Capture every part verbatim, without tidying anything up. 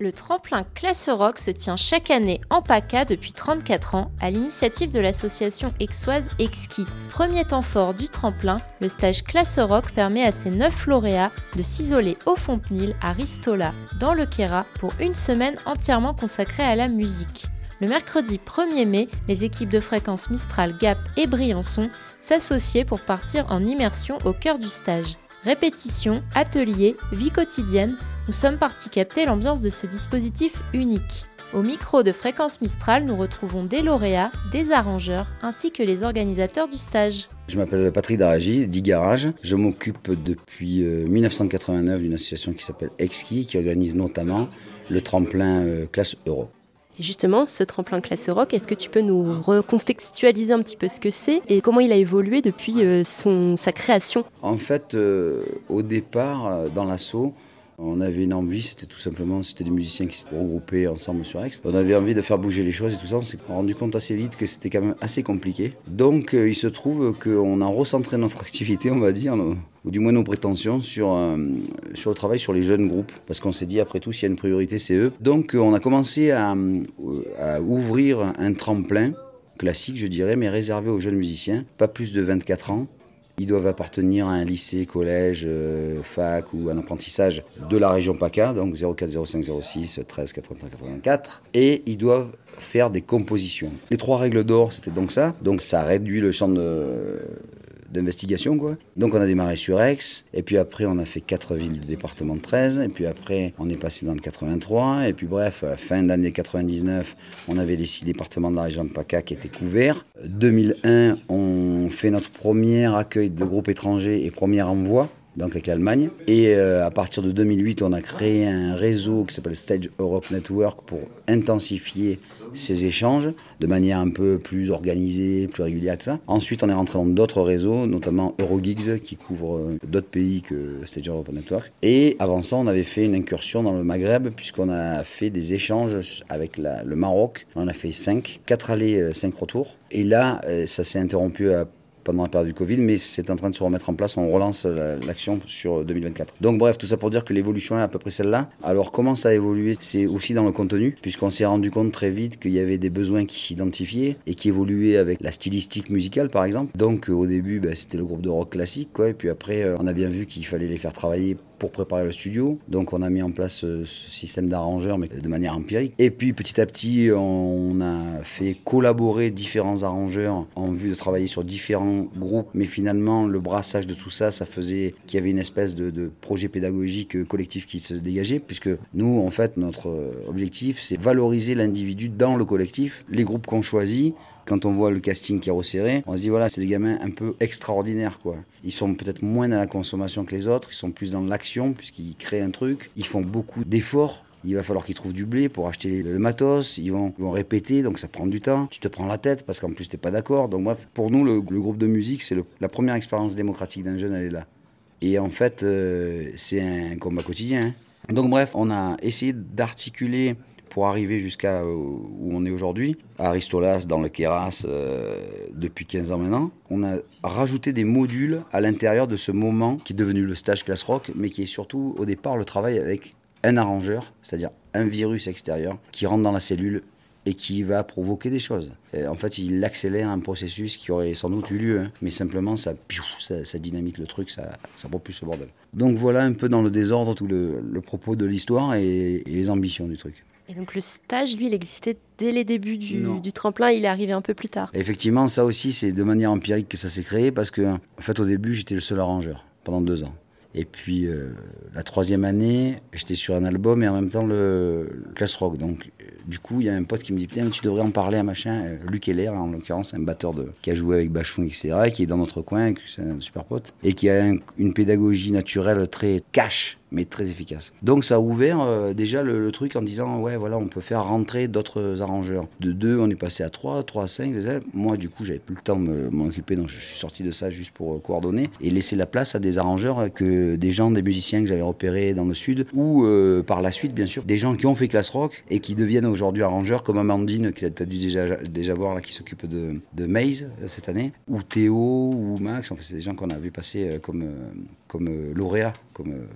Le tremplin Classe Rock se tient chaque année en PACA depuis trente-quatre ans à l'initiative de l'association aixoise Exquis. Premier temps fort du tremplin, le stage Classe Rock permet à ces neuf lauréats de s'isoler au Fontpnil à Ristola, dans le Queyras, pour une semaine entièrement consacrée à la musique. Le mercredi premier mai, les équipes de Fréquence Mistral, Gap et Briançon s'associaient pour partir en immersion au cœur du stage. Répétitions, ateliers, vie quotidienne, nous sommes partis capter l'ambiance de ce dispositif unique. Au micro de Fréquence Mistral, nous retrouvons des lauréats, des arrangeurs, ainsi que les organisateurs du stage. Je m'appelle Patrick Daragi, d'I-Garage. Je m'occupe depuis euh, mille neuf cent quatre-vingt-neuf d'une association qui s'appelle Exquis, qui organise notamment le tremplin euh, Classe Euro. Et justement, ce tremplin Classe Rock, est-ce que tu peux nous recontextualiser un petit peu ce que c'est et comment il a évolué depuis euh, son, sa création ? En fait, euh, au départ, euh, dans l'asso, on avait une envie, c'était tout simplement, c'était des musiciens qui s'étaient regroupés ensemble sur Aix. On avait envie de faire bouger les choses et tout ça, on s'est rendu compte assez vite que c'était quand même assez compliqué. Donc euh, il se trouve qu'on a recentré notre activité, on va dire, ou du moins nos prétentions, sur, euh, sur le travail sur les jeunes groupes. Parce qu'on s'est dit, après tout, s'il y a une priorité, c'est eux. Donc euh, on a commencé à, à ouvrir un tremplin classique, je dirais, mais réservé aux jeunes musiciens, pas plus de vingt-quatre ans. Ils doivent appartenir à un lycée, collège, euh, fac ou un apprentissage de la région PACA, donc zéro quatre, zéro cinq, zéro six, treize, quatre-vingt-trois, quatre-vingt-quatre. Et ils doivent faire des compositions. Les trois règles d'or, c'était donc ça. Donc ça réduit le champ de, d'investigation, quoi. Donc on a démarré sur Aix, et puis après on a fait quatre villes du département de treize, et puis après on est passé dans le quatre-vingt-trois, et puis bref, fin d'année quatre-vingt-dix-neuf, on avait les six départements de la région de PACA qui étaient couverts. deux mille un, on fait notre premier accueil de groupes étrangers et premier envoi, donc avec l'Allemagne. Et euh, à partir de deux mille huit, on a créé un réseau qui s'appelle Stage Europe Network pour intensifier ces échanges de manière un peu plus organisée, plus régulière, tout ça. Ensuite, on est rentré dans d'autres réseaux, notamment Eurogigs, qui couvre d'autres pays que Stage Europe Network. Et avant ça, on avait fait une incursion dans le Maghreb, puisqu'on a fait des échanges avec la, le Maroc. On en a fait cinq, quatre allées, cinq retours. Et là, ça s'est interrompu à pendant la période du Covid, mais c'est en train de se remettre en place. On relance l'action sur deux mille vingt-quatre. Donc bref, tout ça pour dire que l'évolution est à peu près celle-là. Alors comment ça a évolué ? C'est aussi dans le contenu, puisqu'on s'est rendu compte très vite qu'il y avait des besoins qui s'identifiaient et qui évoluaient avec la stylistique musicale, par exemple. Donc au début, ben, c'était le groupe de rock classique, quoi. Et puis après, on a bien vu qu'il fallait les faire travailler pour préparer le studio. Donc on a mis en place ce, ce système d'arrangeurs, mais de manière empirique. Et puis petit à petit, on a fait collaborer différents arrangeurs en vue de travailler sur différents groupes. Mais finalement, le brassage de tout ça, ça faisait qu'il y avait une espèce de, de projet pédagogique collectif qui se dégageait, puisque nous, en fait, notre objectif, c'est valoriser l'individu dans le collectif. Les groupes qu'on choisit, quand on voit le casting qui est resserré, on se dit voilà, c'est des gamins un peu extraordinaires, quoi. Ils sont peut-être moins dans la consommation que les autres, ils sont plus dans l'action puisqu'ils créent un truc, ils font beaucoup d'efforts. Il va falloir qu'ils trouvent du blé pour acheter le matos, ils vont, ils vont répéter, donc ça prend du temps. Tu te prends la tête parce qu'en plus t'es pas d'accord. Donc bref, pour nous, le, le groupe de musique, c'est le, la première expérience démocratique d'un jeune, elle est là. Et en fait, euh, c'est un combat quotidien. Hein. Donc bref, on a essayé d'articuler pour arriver jusqu'à où on est aujourd'hui, à Ristolas, dans le Queyras, euh, depuis quinze ans maintenant. On a rajouté des modules à l'intérieur de ce moment qui est devenu le stage Classe Rock, mais qui est surtout au départ le travail avec un arrangeur, c'est-à-dire un virus extérieur qui rentre dans la cellule et qui va provoquer des choses. Et en fait, il accélère un processus qui aurait sans doute eu lieu, hein, mais simplement ça, ça, ça dynamite le truc, ça, ça propulse le bordel. Donc voilà un peu dans le désordre tout le, le propos de l'histoire et, et les ambitions du truc. Et donc le stage, lui, il existait dès les débuts du, du tremplin, il est arrivé un peu plus tard. Effectivement, ça aussi, c'est de manière empirique que ça s'est créé, parce que, en fait, au début, j'étais le seul arrangeur, pendant deux ans. Et puis, euh, la troisième année, j'étais sur un album et en même temps le, le Classe Rock. Donc, euh, du coup, il y a un pote qui me dit « Putain, tu devrais en parler à machin. » Luc Heller, en l'occurrence, un batteur de, qui a joué avec Bachung, et cetera, et qui est dans notre coin, c'est un super pote, et qui a un, une pédagogie naturelle très cash, mais très efficace. Donc ça a ouvert euh, déjà le, le truc en disant ouais voilà, on peut faire rentrer d'autres arrangeurs. De deux, on est passé à trois, trois à cinq. Moi du coup j'avais plus le temps de me, m'en occuper, donc je suis sorti de ça juste pour euh, coordonner et laisser la place à des arrangeurs, que des gens, des musiciens que j'avais repérés dans le sud, ou euh, par la suite bien sûr des gens qui ont fait Classe Rock et qui deviennent aujourd'hui arrangeurs, comme Amandine que tu as dû déjà, déjà voir là, qui s'occupe de, de Maze euh, cette année, ou Théo ou Max. En fait c'est des gens qu'on a vu passer euh, comme, euh, comme euh, lauréats, comme euh,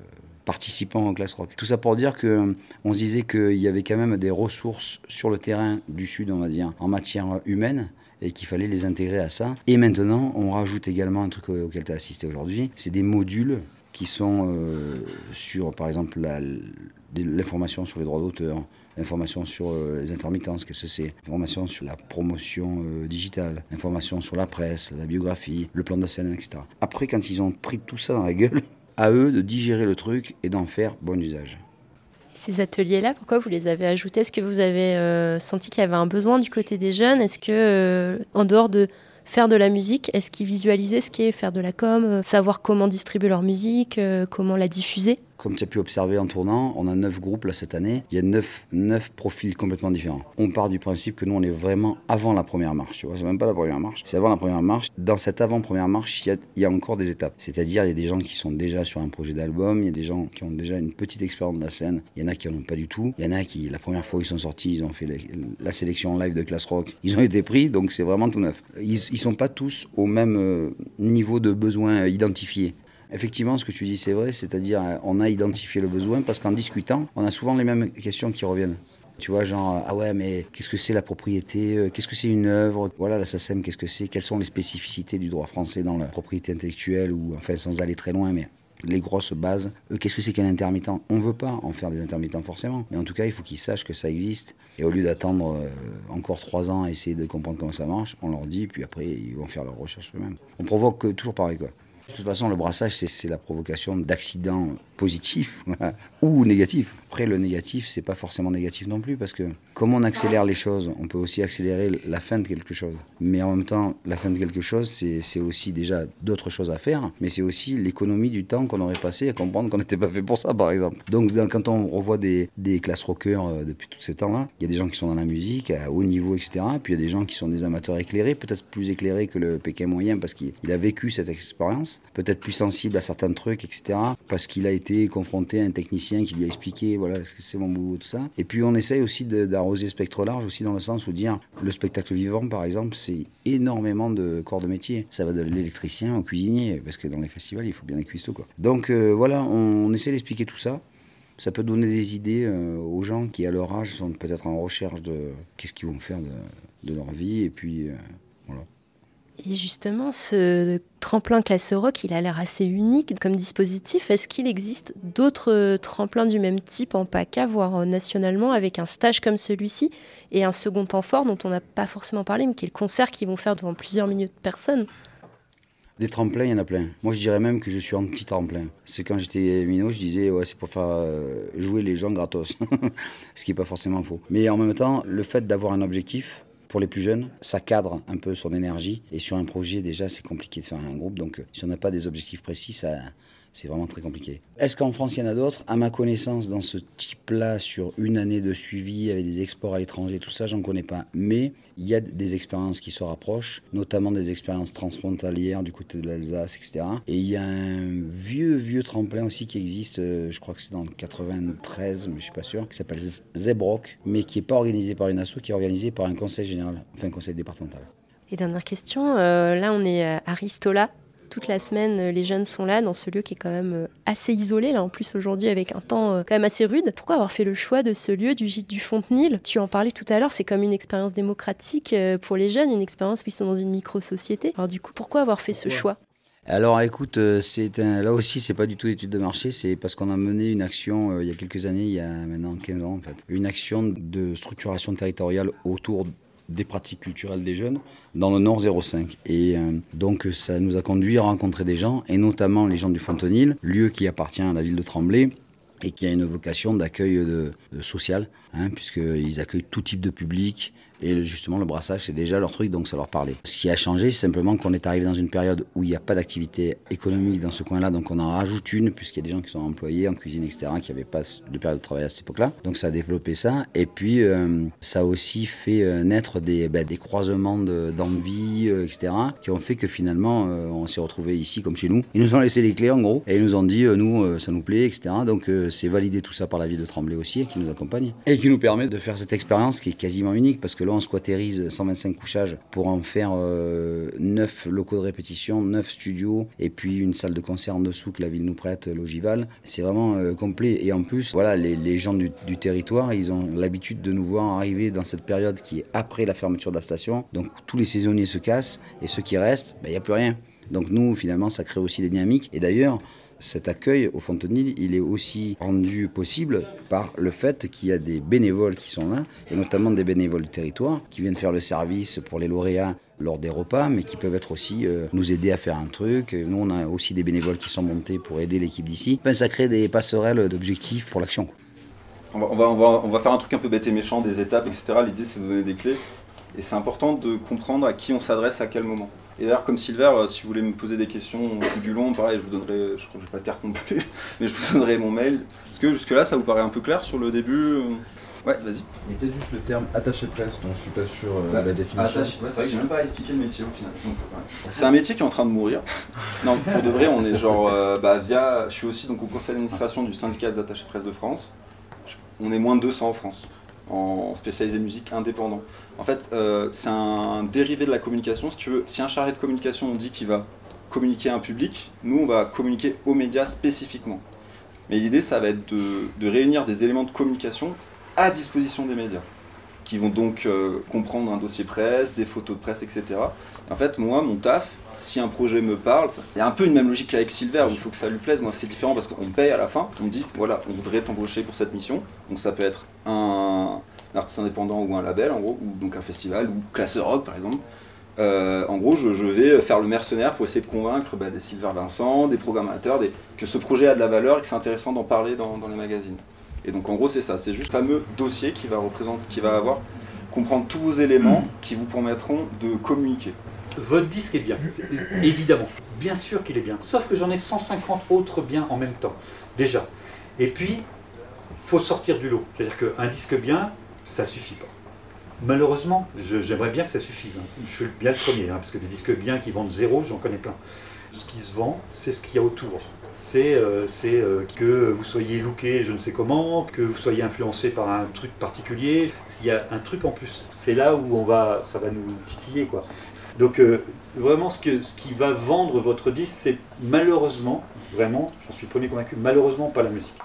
participants en classe rock. Tout ça pour dire qu'on se disait qu'il y avait quand même des ressources sur le terrain du Sud, on va dire, en matière humaine, et qu'il fallait les intégrer à ça. Et maintenant, on rajoute également un truc auquel tu as assisté aujourd'hui, c'est des modules qui sont euh, sur, par exemple, la, l'information sur les droits d'auteur, l'information sur euh, les intermittences, qu'est-ce que c'est, l'information sur la promotion euh, digitale, l'information sur la presse, la biographie, le plan de scène, et cetera. Après, quand ils ont pris tout ça dans la gueule, à eux de digérer le truc et d'en faire bon usage. Ces ateliers-là, pourquoi vous les avez ajoutés ? Est-ce que vous avez euh, senti qu'il y avait un besoin du côté des jeunes ? Est-ce que, euh, en dehors de faire de la musique, est-ce qu'ils visualisaient ce qu'est faire de la com, euh, savoir comment distribuer leur musique, euh, comment la diffuser ? Comme tu as pu observer en tournant, on a neuf groupes là cette année. Il y a neuf, neuf profils complètement différents. On part du principe que nous, on est vraiment avant la première marche. Tu vois, c'est même pas la première marche, c'est avant la première marche. Dans cette avant-première marche, il y a, il y a encore des étapes. C'est-à-dire, il y a des gens qui sont déjà sur un projet d'album, il y a des gens qui ont déjà une petite expérience de la scène, il y en a qui n'en ont pas du tout. Il y en a qui, la première fois où ils sont sortis, ils ont fait la, la sélection live de Classe Rock. Ils ont été pris, donc c'est vraiment tout neuf. Ils ne sont pas tous au même euh, niveau de besoin identifié. Effectivement, ce que tu dis, c'est vrai, c'est-à-dire on a identifié le besoin parce qu'en discutant, on a souvent les mêmes questions qui reviennent. Tu vois, genre, ah ouais, mais qu'est-ce que c'est la propriété ? Qu'est-ce que c'est une œuvre ? Voilà, la SACEM, qu'est-ce que c'est ? Quelles sont les spécificités du droit français dans la propriété intellectuelle ? Ou, enfin, sans aller très loin, mais les grosses bases. Euh, qu'est-ce que c'est qu'un intermittent ? On ne veut pas en faire des intermittents forcément, mais en tout cas, il faut qu'ils sachent que ça existe. Et au lieu d'attendre euh, encore trois ans à essayer de comprendre comment ça marche, on leur dit, puis après, ils vont faire leurs recherches eux-mêmes. On provoque euh, toujours pareil, quoi. De toute façon, le brassage, c'est, c'est la provocation d'accidents positifs ou négatifs. Après, le négatif, c'est pas forcément négatif non plus, parce que comme on accélère les choses, on peut aussi accélérer la fin de quelque chose. Mais en même temps, la fin de quelque chose, c'est, c'est aussi déjà d'autres choses à faire, mais c'est aussi l'économie du temps qu'on aurait passé à comprendre qu'on n'était pas fait pour ça, par exemple. Donc, quand on revoit des, des classes rockers euh, depuis tous ces temps-là, il y a des gens qui sont dans la musique, à haut niveau, et cetera. Puis il y a des gens qui sont des amateurs éclairés, peut-être plus éclairés que le Pékin moyen, parce qu'il il a vécu cette expérience. Peut-être plus sensible à certains trucs, et cetera. Parce qu'il a été confronté à un technicien qui lui a expliqué, voilà, c'est mon boulot, tout ça. Et puis on essaye aussi de, d'arroser spectre large, aussi dans le sens où dire, le spectacle vivant, par exemple, c'est énormément de corps de métier. Ça va de l'électricien au cuisinier, parce que dans les festivals, il faut bien des cuistots, quoi. Donc euh, voilà, on, on essaie d'expliquer tout ça. Ça peut donner des idées euh, aux gens qui, à leur âge, sont peut-être en recherche de qu'est-ce qu'ils vont faire de, de leur vie, et puis euh, voilà. Et justement, ce tremplin Classe Rock, il a l'air assez unique comme dispositif. Est-ce qu'il existe d'autres tremplins du même type en PACA, voire nationalement, avec un stage comme celui-ci et un second temps fort dont on n'a pas forcément parlé, mais qui est le concert qu'ils vont faire devant plusieurs milliers de personnes ? Des tremplins, il y en a plein. Moi, je dirais même que je suis anti-tremplin. C'est quand j'étais minot, je disais, ouais, c'est pour faire euh, jouer les gens gratos. Ce qui n'est pas forcément faux. Mais en même temps, le fait d'avoir un objectif, pour les plus jeunes, ça cadre un peu son énergie. Et sur un projet, déjà, c'est compliqué de faire un groupe. Donc, si on n'a pas des objectifs précis, ça, c'est vraiment très compliqué. Est-ce qu'en France, il y en a d'autres ? À ma connaissance, dans ce type-là, sur une année de suivi, avec des exports à l'étranger, tout ça, j'en connais pas. Mais il y a des expériences qui se rapprochent, notamment des expériences transfrontalières du côté de l'Alsace, et cetera. Et il y a un vieux, vieux tremplin aussi qui existe, je crois que c'est dans le quatre-vingt-treize, mais je suis pas sûr, qui s'appelle Zebrock, mais qui n'est pas organisé par une asso, qui est organisé par un conseil général, enfin un conseil départemental. Et dernière question, euh, là on est à Ristola. Toute la semaine, les jeunes sont là dans ce lieu qui est quand même assez isolé, là en plus aujourd'hui avec un temps quand même assez rude. Pourquoi avoir fait le choix de ce lieu, du gîte du Fontenil ? Tu en parlais tout à l'heure, c'est comme une expérience démocratique pour les jeunes, une expérience où ils sont dans une micro-société. Alors du coup, pourquoi avoir fait ce choix ? Alors écoute, c'est un, là aussi c'est pas du tout étude de marché, c'est parce qu'on a mené une action euh, il y a quelques années, il y a maintenant quinze ans en fait, une action de structuration territoriale autour des pratiques culturelles des jeunes dans le Nord zéro cinq. Et euh, donc ça nous a conduit à rencontrer des gens, et notamment les gens du Fontenil, lieu qui appartient à la ville de Tremblay et qui a une vocation d'accueil de, de social, hein, puisqu'ils accueillent tout type de public. Et justement, le brassage, c'est déjà leur truc, donc ça leur parlait. Ce qui a changé, c'est simplement qu'on est arrivé dans une période où il n'y a pas d'activité économique dans ce coin-là, donc on en rajoute une, puisqu'il y a des gens qui sont employés en cuisine, et cetera, qui n'avaient pas de période de travail à cette époque-là. Donc ça a développé ça. Et puis, euh, ça a aussi fait euh, naître des, bah, des croisements de, d'envie, euh, et cetera, qui ont fait que finalement, euh, on s'est retrouvés ici, comme chez nous. Ils nous ont laissé les clés, en gros, et ils nous ont dit, euh, nous, euh, ça nous plaît, et cetera. Donc euh, c'est validé tout ça par la ville de Tremblay aussi, qui nous accompagne, et qui nous permet de faire cette expérience qui est quasiment unique, parce que là, on squattérise cent vingt-cinq couchages pour en faire euh, neuf locaux de répétition, neuf studios et puis une salle de concert en dessous que la ville nous prête, l'Ogival. C'est vraiment euh, complet et en plus, voilà, les, les gens du, du territoire, ils ont l'habitude de nous voir arriver dans cette période qui est après la fermeture de la station. Donc tous les saisonniers se cassent et ceux qui restent, il ben, n'y a plus rien. Donc nous, finalement, ça crée aussi des dynamiques. Et d'ailleurs, cet accueil au Fontenil, il est aussi rendu possible par le fait qu'il y a des bénévoles qui sont là, et notamment des bénévoles du territoire, qui viennent faire le service pour les lauréats lors des repas, mais qui peuvent être aussi euh, nous aider à faire un truc. Nous, on a aussi des bénévoles qui sont montés pour aider l'équipe d'ici. Enfin, ça crée des passerelles d'objectifs pour l'action. On va, on, va, on, va, on va faire un truc un peu bête et méchant, des étapes, et cetera. L'idée, c'est de donner des clés. Et c'est important de comprendre à qui on s'adresse à quel moment. Et d'ailleurs, comme Silver, euh, si vous voulez me poser des questions au bout du long, pareil, je vous donnerai, je crois que j'ai pas de carte non plus, mais je vous donnerai mon mail. Est-ce que jusque-là, ça vous paraît un peu clair sur le début ? Ouais, vas-y. Il y a peut-être juste le terme attaché presse, dont je suis pas sûr euh, bah, la définition. Attaché, ouais, c'est vrai que j'ai même pas expliqué le métier au final. Donc, ouais. C'est un métier qui est en train de mourir. Non, pour de vrai, on est genre, euh, bah, via, je suis aussi donc au conseil d'administration du syndicat des attachés presse de France. On est moins de deux cents en France, en spécialisé musique indépendant. En fait, euh, c'est un dérivé de la communication. Si tu veux, si un chargé de communication on dit qu'il va communiquer à un public, nous on va communiquer aux médias spécifiquement. Mais l'idée, ça va être de, de réunir des éléments de communication à disposition des médias, qui vont donc euh, comprendre un dossier presse, des photos de presse, et cetera. Et en fait, moi, mon taf, si un projet me parle, il y a un peu une même logique qu'avec Silver, où il faut que ça lui plaise. Moi, c'est différent parce qu'on paye à la fin, on me dit, voilà, on voudrait t'embaucher pour cette mission. Donc ça peut être un... un artiste indépendant ou un label en gros, ou donc un festival, ou Classe Rock par exemple. Euh, en gros, je, je vais faire le mercenaire pour essayer de convaincre bah, des Silver Vincent, des programmateurs, des, que ce projet a de la valeur et que c'est intéressant d'en parler dans, dans les magazines. Et donc en gros c'est ça, c'est juste le fameux dossier qui va représenter, qui va avoir, comprendre tous vos éléments qui vous permettront de communiquer. Votre disque est bien, évidemment, bien sûr qu'il est bien, sauf que j'en ai cent cinquante autres biens en même temps, déjà. Et puis, il faut sortir du lot, c'est-à-dire qu'un disque bien, ça suffit pas. Malheureusement, je, j'aimerais bien que ça suffise, hein. Je suis bien le premier, hein, parce que des disques bien qui vendent zéro, j'en connais plein. Ce qui se vend, c'est ce qu'il y a autour. C'est, euh, c'est euh, que vous soyez looké je ne sais comment, que vous soyez influencé par un truc particulier. Il y a un truc en plus. C'est là où on va, ça va nous titiller, quoi. Donc euh, vraiment, ce, que, ce qui va vendre votre disque, c'est malheureusement, vraiment, j'en suis premier convaincu, malheureusement pas la musique.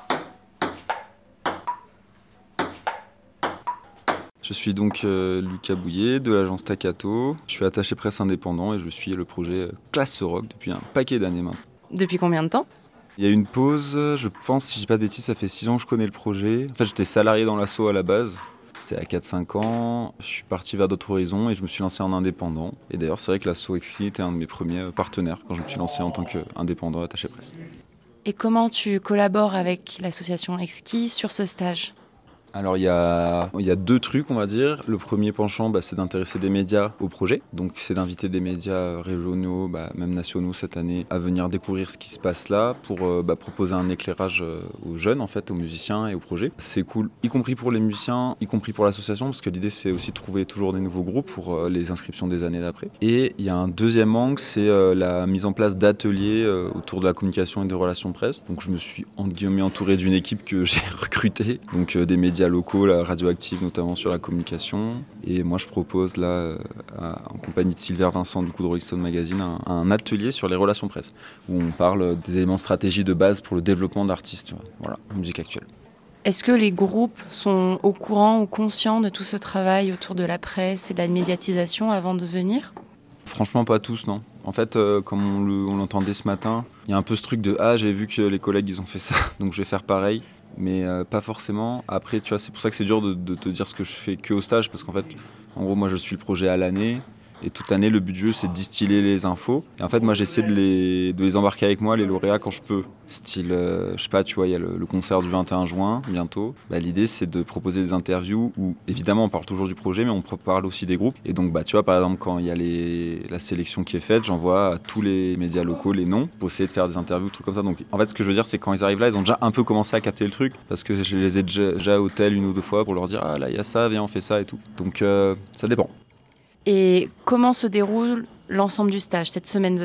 Je suis donc euh, Lucas Bouillet de l'agence Staccato. Je suis attaché presse indépendant et je suis le projet Classe Rock depuis un paquet d'années maintenant. Depuis combien de temps ? Il y a eu une pause, je pense, si je dis pas de bêtises, ça fait six ans que je connais le projet. En fait, j'étais salarié dans l'asso à la base. C'était à quatre cinq ans. Je suis parti vers d'autres horizons et je me suis lancé en indépendant. Et d'ailleurs, c'est vrai que l'asso Exki était un de mes premiers partenaires quand je me suis lancé en tant qu'indépendant attaché presse. Et comment tu collabores avec l'association Exki sur ce stage ? Alors il y a, il y a deux trucs on va dire. Le premier penchant bah, c'est d'intéresser des médias au projet. Donc c'est d'inviter des médias régionaux, bah, même nationaux cette année, à venir découvrir ce qui se passe là pour euh, bah, proposer un éclairage euh, aux jeunes en fait, aux musiciens et aux projets. C'est cool, y compris pour les musiciens, y compris pour l'association, parce que l'idée c'est aussi de trouver toujours des nouveaux groupes pour euh, les inscriptions des années d'après. Et il y a un deuxième angle, c'est euh, la mise en place d'ateliers euh, autour de la communication et des relations presse. Donc je me suis entre guillemets entouré d'une équipe que j'ai recrutée, donc euh, des médias locaux, la Radioactive notamment sur la communication. Et moi je propose là, à, en compagnie de Silver Vincent du coup de Rolling Stone Magazine, un, un atelier sur les relations presse, où on parle des éléments de stratégie de base pour le développement d'artistes, voilà, en musique actuelle. Est-ce que les groupes sont au courant ou conscients de tout ce travail autour de la presse et de la médiatisation avant de venir ? Franchement pas tous, non. En fait, euh, comme on, le, on l'entendait ce matin, il y a un peu ce truc de « Ah, j'ai vu que les collègues ils ont fait ça, donc je vais faire pareil ». Mais euh, pas forcément. Après, tu vois, c'est pour ça que c'est dur de, de te dire ce que je fais que au stage, parce qu'en fait, en gros, moi, je suis le projet à l'année, et toute l'année, le but du jeu, c'est de distiller les infos. Et en fait, moi, j'essaie de les, de les embarquer avec moi, les lauréats, quand je peux. Style, euh, je sais pas, tu vois, il y a le, le concert du vingt et un juin, bientôt. Bah, l'idée, c'est de proposer des interviews où, évidemment, on parle toujours du projet, mais on parle aussi des groupes. Et donc, bah, tu vois, par exemple, quand il y a les, la sélection qui est faite, j'envoie à tous les médias locaux les noms pour essayer de faire des interviews, trucs comme ça. Donc, en fait, ce que je veux dire, c'est que quand ils arrivent là, ils ont déjà un peu commencé à capter le truc, parce que je les ai déjà, déjà au tel une ou deux fois pour leur dire, ah là, il y a ça, viens, on fait ça et tout. Donc, euh, ça dépend. Et comment se déroule l'ensemble du stage, cette semaine de stage ?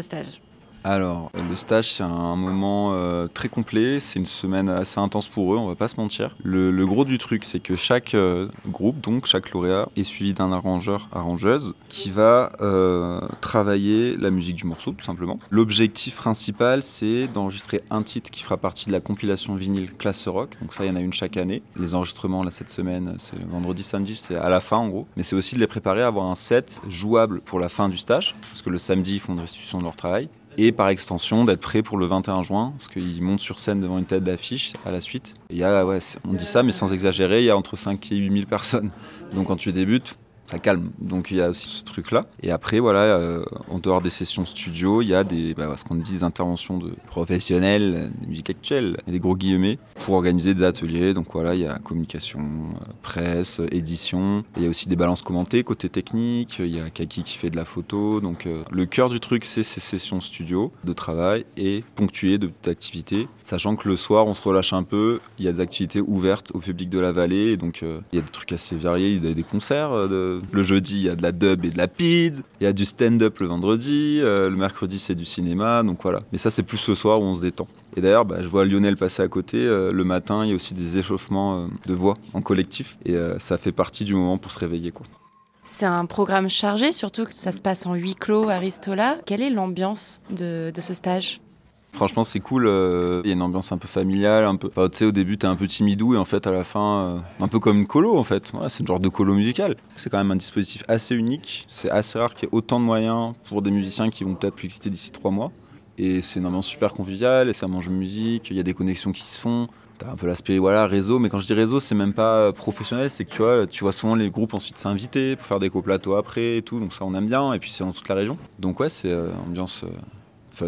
Alors, le stage, c'est un moment euh, très complet, c'est une semaine assez intense pour eux, on va pas se mentir. Le, le gros du truc, c'est que chaque euh, groupe, donc chaque lauréat, est suivi d'un arrangeur, arrangeuse, qui va euh, travailler la musique du morceau, tout simplement. L'objectif principal, c'est d'enregistrer un titre qui fera partie de la compilation vinyle Classe Rock, donc ça, il y en a une chaque année. Les enregistrements, là, cette semaine, c'est vendredi, samedi, c'est à la fin, en gros. Mais c'est aussi de les préparer à avoir un set jouable pour la fin du stage, parce que le samedi, ils font une restitution de leur travail. Et par extension, d'être prêt pour le vingt et un juin, parce qu'ils montent sur scène devant une tête d'affiche à la suite. Et il y a, ouais, on dit ça, mais sans exagérer, il y a entre cinq et huit mille personnes. Donc quand tu débutes, ça calme. Donc il y a aussi ce truc-là. Et après, voilà, euh, en dehors des sessions studio, il y a des, bah, ce qu'on dit, des interventions de professionnels, des musiques actuelles, et des gros guillemets, pour organiser des ateliers. Donc voilà, il y a communication, euh, presse, édition. Et il y a aussi des balances commentées côté technique. Il y a Kaki qui fait de la photo. Donc euh, le cœur du truc, c'est ces sessions studio de travail et ponctuées d'activités. Sachant que le soir, on se relâche un peu. Il y a des activités ouvertes au public de la vallée. Et donc euh, il y a des trucs assez variés. Il y a des concerts euh, de Le jeudi, il y a de la dub et de la pizza. Il y a du stand-up le vendredi. Euh, le mercredi, c'est du cinéma. Donc voilà. Mais ça, c'est plus le soir où on se détend. Et d'ailleurs, bah, je vois Lionel passer à côté. Euh, le matin, il y a aussi des échauffements euh, de voix en collectif. Et euh, ça fait partie du moment pour se réveiller, quoi. C'est un programme chargé, surtout que ça se passe en huis clos à Ristola. Quelle est l'ambiance de, de ce stage ? Franchement, c'est cool. Il euh, y a une ambiance un peu familiale, un peu. Enfin, tu sais, au début, t'es un peu timidou et en fait, à la fin, euh, un peu comme une colo en fait. Voilà, c'est une genre de colo musicale. C'est quand même un dispositif assez unique. C'est assez rare qu'il y ait autant de moyens pour des musiciens qui vont peut-être plus exister d'ici trois mois. Et c'est une ambiance super conviviale et ça mange de musique. Il y a des connexions qui se font. T'as un peu l'aspect voilà réseau, mais quand je dis réseau, c'est même pas professionnel. C'est que tu vois, tu vois souvent les groupes ensuite s'inviter pour faire des coplateaux après et tout. Donc ça, on aime bien. Et puis c'est dans toute la région. Donc ouais, c'est euh, ambiance euh, fun.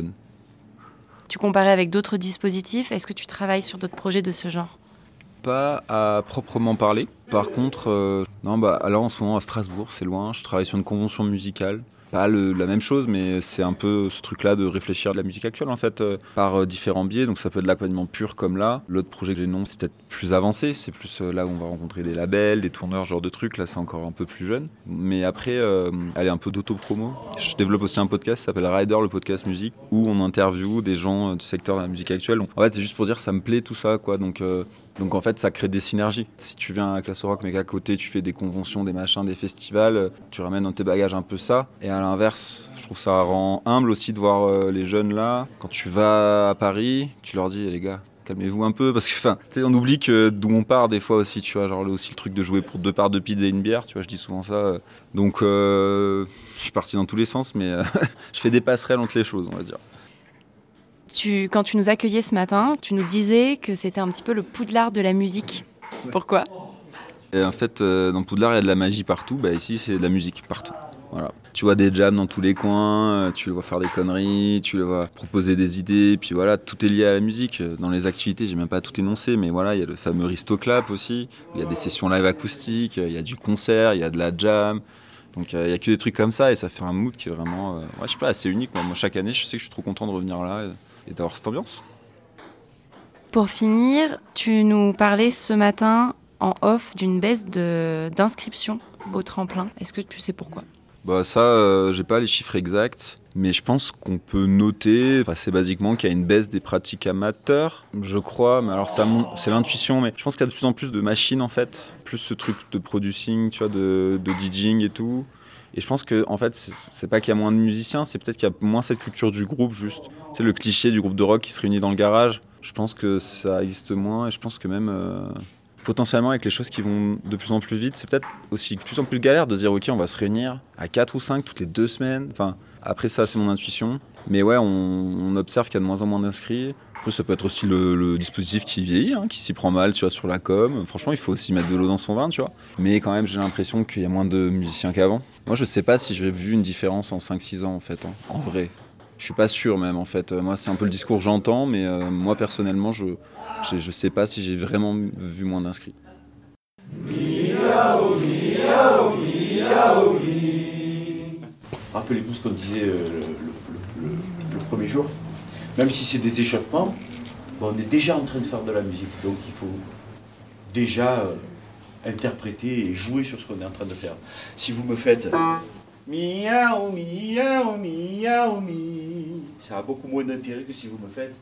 Tu comparais avec d'autres dispositifs, est-ce que tu travailles sur d'autres projets de ce genre ? Pas à proprement parler. Par contre, euh, non, bah, là en ce moment à Strasbourg, c'est loin, je travaille sur une convention musicale. Pas le, la même chose, mais c'est un peu ce truc-là de réfléchir à la musique actuelle en fait, euh, par euh, différents biais. Donc ça peut être de l'accompagnement pur comme là. L'autre projet que j'ai non, c'est peut-être plus avancé. C'est plus euh, là où on va rencontrer des labels, des tourneurs, ce genre de trucs. Là, c'est encore un peu plus jeune. Mais après, euh, allez, un peu d'auto-promo. Je développe aussi un podcast qui s'appelle Rider, le podcast musique, où on interviewe des gens du secteur de la musique actuelle. Donc, en fait, c'est juste pour dire que ça me plaît tout ça, quoi. Donc, euh, Donc en fait ça crée des synergies. Si tu viens à Classe Rock mais qu'à côté tu fais des conventions, des machins, des festivals, tu ramènes dans tes bagages un peu ça. Et à l'inverse, je trouve ça rend humble aussi de voir euh, les jeunes là. Quand tu vas à Paris, tu leur dis eh, les gars, calmez-vous un peu parce que enfin, tu sais, on oublie que d'où on part des fois aussi, tu vois, genre là aussi le truc de jouer pour deux parts de pizza et une bière, tu vois, je dis souvent ça. Donc euh, je suis parti dans tous les sens mais euh, je fais des passerelles entre les choses, on va dire. Tu, quand tu nous accueillais ce matin, tu nous disais que c'était un petit peu le Poudlard de la musique. Pourquoi ? Et en fait, euh, dans Poudlard, il y a de la magie partout. Bah, ici, c'est de la musique partout. Voilà. Tu vois des jams dans tous les coins, euh, tu les vois faire des conneries, tu les vois proposer des idées. Puis voilà, tout est lié à la musique. Dans les activités, j'ai même pas tout énoncé, mais voilà, il y a le fameux Ristoclap aussi. Il y a des sessions live acoustiques, il y a du concert, il y a de la jam. Donc il euh, n'y a que des trucs comme ça et ça fait un mood qui est vraiment, euh, ouais, je sais pas, assez unique. Moi. Moi, chaque année, je sais que je suis trop content de revenir là et, et d'avoir cette ambiance. Pour finir, tu nous parlais ce matin en off d'une baisse de, d'inscription au tremplin. Est-ce que tu sais pourquoi ? Bah ça, euh, j'ai pas les chiffres exacts, mais je pense qu'on peut noter assez basiquement qu'il y a une baisse des pratiques amateurs, je crois. Mais alors ça, c'est l'intuition, mais je pense qu'il y a de plus en plus de machines en fait, plus ce truc de producing, tu vois, de, de DJing et tout. Et je pense que en fait, c'est, c'est pas qu'il y a moins de musiciens, c'est peut-être qu'il y a moins cette culture du groupe juste. C'est le cliché du groupe de rock qui se réunit dans le garage. Je pense que ça existe moins et je pense que même euh, potentiellement avec les choses qui vont de plus en plus vite, c'est peut-être aussi de plus en plus galère de se dire ok, on va se réunir à quatre ou cinq toutes les deux semaines. Enfin, après ça, c'est mon intuition. Mais ouais, on, on observe qu'il y a de moins en moins d'inscrits. Après, ça peut être aussi le, le dispositif qui vieillit, hein, qui s'y prend mal, tu vois, sur la com. Franchement, il faut aussi mettre de l'eau dans son vin, tu vois. Mais quand même, j'ai l'impression qu'il y a moins de musiciens qu'avant. Moi, je sais pas si j'ai vu une différence en cinq six ans, en fait, hein, en vrai. Je suis pas sûr même, en fait. Moi, c'est un peu le discours que j'entends, mais euh, moi, personnellement, je, je, je sais pas si j'ai vraiment vu moins d'inscrits. Rappelez-vous ce qu'on disait euh, le, le, le, le premier jour. Même si c'est des échauffements, bon, on est déjà en train de faire de la musique. Donc il faut déjà euh, interpréter et jouer sur ce qu'on est en train de faire. Si vous me faites miaou, miaou, miaou, mi, Ça a beaucoup moins d'intérêt que si vous me faites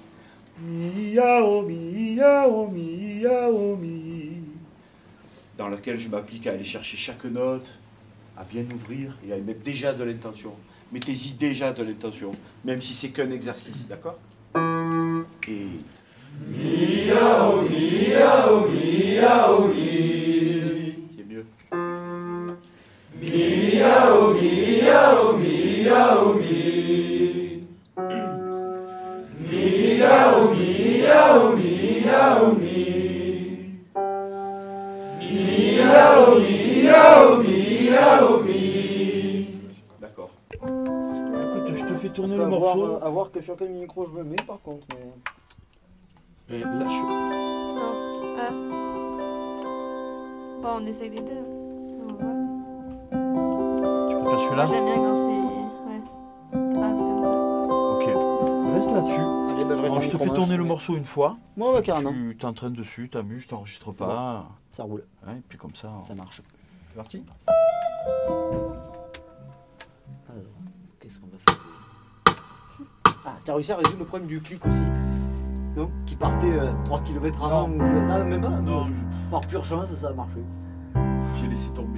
Miao, miao, miao, mi, dans lequel je m'applique à aller chercher chaque note, à bien ouvrir et à y mettre déjà de l'intention. Mettez-y déjà de l'intention, même si c'est qu'un exercice, d'accord? Et miao, miao, miao, mi. C'est mieux. Miao, miao, miao, mi. Miao, miao, miao, mi. Miao, miao, miao, mi. D'accord. Écoute, je te fais tourner le avoir, morceau. euh, à voir que sur quel micro je me mets par contre. Mais... Et là, je suis... Non. Ah. Bon, on essaye les deux. On voit. Tu préfères celui-là? J'aime bien quand c'est ouais, grave comme ça. Ok. Reste là-dessus. Allez, bah, je, reste Bon, je te fais tourner le morceau une fois. Moi, ouais, carrément. Tu t'entraînes dessus, t'amuses, t'enregistres pas. Ça roule. Ouais, et puis comme ça, on... Ça marche. C'est parti. Alors, qu'est-ce qu'on va faire? Ah, t'as réussi à résoudre le problème du clic aussi. Non, qui partait euh, trois kilomètres avant ou... Non, même pas. Non, je... Par pure chance, ça a marché. J'ai laissé tomber.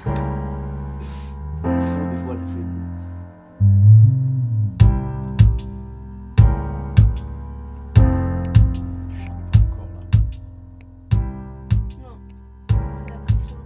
Il faut des fois lâcher. Tu chantes pas encore là. Non. C'est la prochaine.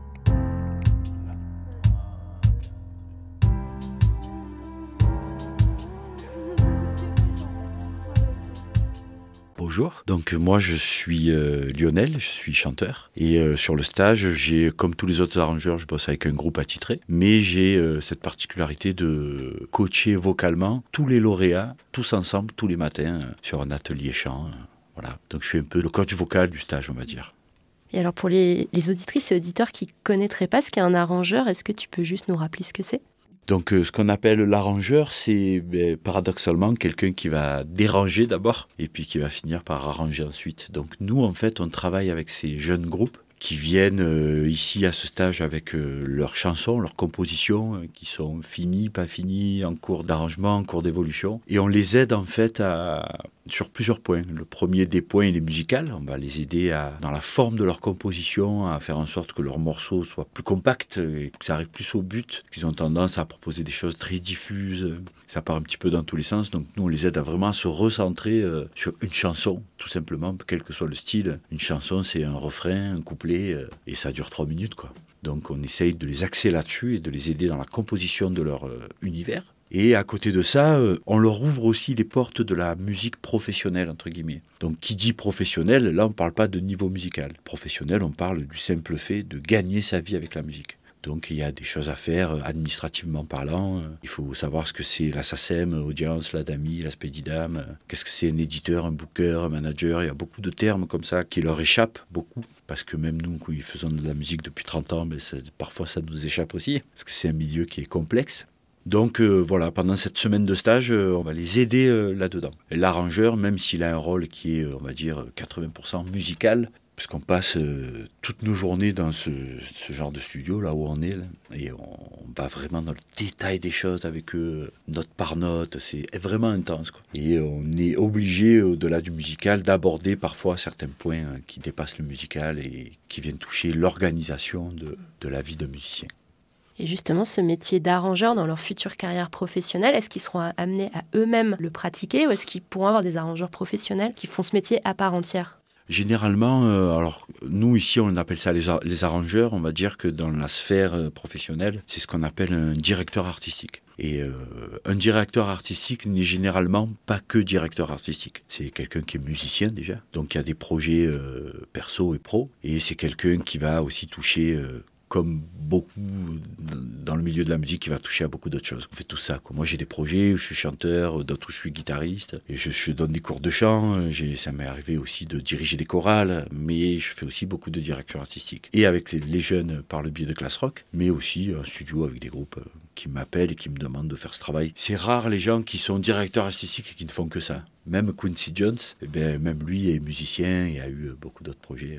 Bonjour, donc moi je suis euh, Lionel, je suis chanteur et euh, sur le stage j'ai, comme tous les autres arrangeurs, je bosse avec un groupe attitré, mais j'ai euh, cette particularité de coacher vocalement tous les lauréats, tous ensemble, tous les matins, euh, sur un atelier chant, euh, voilà. Donc je suis un peu le coach vocal du stage, on va dire. Et alors pour les, les auditrices et auditeurs qui ne connaîtraient pas ce qu'est un arrangeur, est-ce que tu peux juste nous rappeler ce que c'est ? Donc euh, ce qu'on appelle l'arrangeur, c'est ben, paradoxalement quelqu'un qui va déranger d'abord et puis qui va finir par arranger ensuite. Donc nous en fait on travaille avec ces jeunes groupes qui viennent euh, ici à ce stage avec euh, leurs chansons, leurs compositions euh, qui sont finies, pas finies, en cours d'arrangement, en cours d'évolution. Et on les aide en fait à, sur plusieurs points. Le premier des points, il est musical. On va les aider à, dans la forme de leur composition, à faire en sorte que leurs morceaux soient plus compacts et que ça arrive plus au but. Ils ont tendance à proposer des choses très diffuses. Ça part un petit peu dans tous les sens. Donc nous, on les aide à vraiment se recentrer euh, sur une chanson, tout simplement, quel que soit le style. Une chanson, c'est un refrain, un couplet, euh, et ça dure trois minutes, quoi. Donc on essaye de les axer là-dessus et de les aider dans la composition de leur euh, univers. Et à côté de ça, euh, on leur ouvre aussi les portes de la musique professionnelle, entre guillemets. Donc qui dit professionnel, là on ne parle pas de niveau musical. Professionnel, on parle du simple fait de gagner sa vie avec la musique. Donc il y a des choses à faire euh, administrativement parlant. Euh, il faut savoir ce que c'est la SACEM, audience, la D A M I, la Spédidam. Euh, qu'est-ce que c'est un éditeur, un booker, un manager. Il y a beaucoup de termes comme ça qui leur échappent beaucoup. Parce que même nous, qui faisons de la musique depuis trente ans, ben ça, parfois ça nous échappe aussi. Parce que c'est un milieu qui est complexe. Donc euh, voilà, pendant cette semaine de stage, euh, on va les aider euh, là-dedans. Et l'arrangeur, même s'il a un rôle qui est, euh, on va dire, quatre-vingts pour cent musical, parce qu'on passe euh, toutes nos journées dans ce, ce genre de studio, là où on est, là, et on, on va vraiment dans le détail des choses avec eux, note par note, c'est vraiment intense, quoi. Et on est obligé, au-delà du musical, d'aborder parfois certains points hein, qui dépassent le musical et qui viennent toucher l'organisation de, de la vie d'un musicien. Et justement, ce métier d'arrangeur dans leur future carrière professionnelle, est-ce qu'ils seront amenés à eux-mêmes le pratiquer ou est-ce qu'ils pourront avoir des arrangeurs professionnels qui font ce métier à part entière ? Généralement, euh, alors nous ici on appelle ça les, ar- les arrangeurs, on va dire que dans la sphère euh, professionnelle, c'est ce qu'on appelle un directeur artistique. Et euh, un directeur artistique n'est généralement pas que directeur artistique. C'est quelqu'un qui est musicien déjà, donc il y a des projets euh, perso et pro, et c'est quelqu'un qui va aussi toucher... Euh, comme beaucoup dans le milieu de la musique, qui va toucher à beaucoup d'autres choses. On fait tout ça, quoi. Moi, j'ai des projets où je suis chanteur, d'autres où je suis guitariste, et je, je donne des cours de chant. J'ai, ça m'est arrivé aussi de diriger des chorales, mais je fais aussi beaucoup de direction artistique. Et avec les, les jeunes par le biais de Class Rock, mais aussi en studio avec des groupes qui m'appellent et qui me demandent de faire ce travail. C'est rare les gens qui sont directeurs artistiques et qui ne font que ça. Même Quincy Jones, eh bien, même lui est musicien et a eu beaucoup d'autres projets.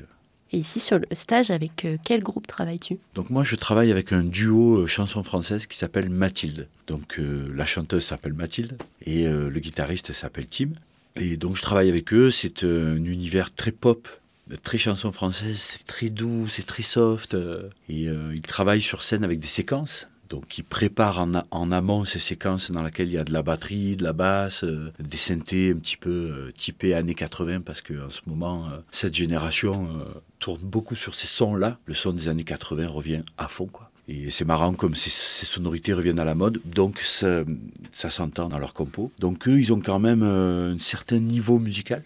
Et ici, sur le stage, avec euh, quel groupe travailles-tu ? Donc moi, je travaille avec un duo euh, chanson française qui s'appelle Mathilde. Donc euh, la chanteuse s'appelle Mathilde et euh, le guitariste s'appelle Tim. Et donc je travaille avec eux, c'est euh, un univers très pop, très chanson française, c'est très doux, c'est très soft. Euh, et euh, ils travaillent sur scène avec des séquences. Donc ils préparent en, a- en amont ces séquences dans lesquelles il y a de la batterie, de la basse, euh, des synthés un petit peu euh, typés années quatre-vingts parce qu'en ce moment, euh, cette génération euh, tourne beaucoup sur ces sons-là. Le son des années quatre-vingts revient à fond, quoi. Et c'est marrant comme ces, ces sonorités reviennent à la mode, donc ça, ça s'entend dans leur compo. Donc eux, ils ont quand même euh, un certain niveau musical.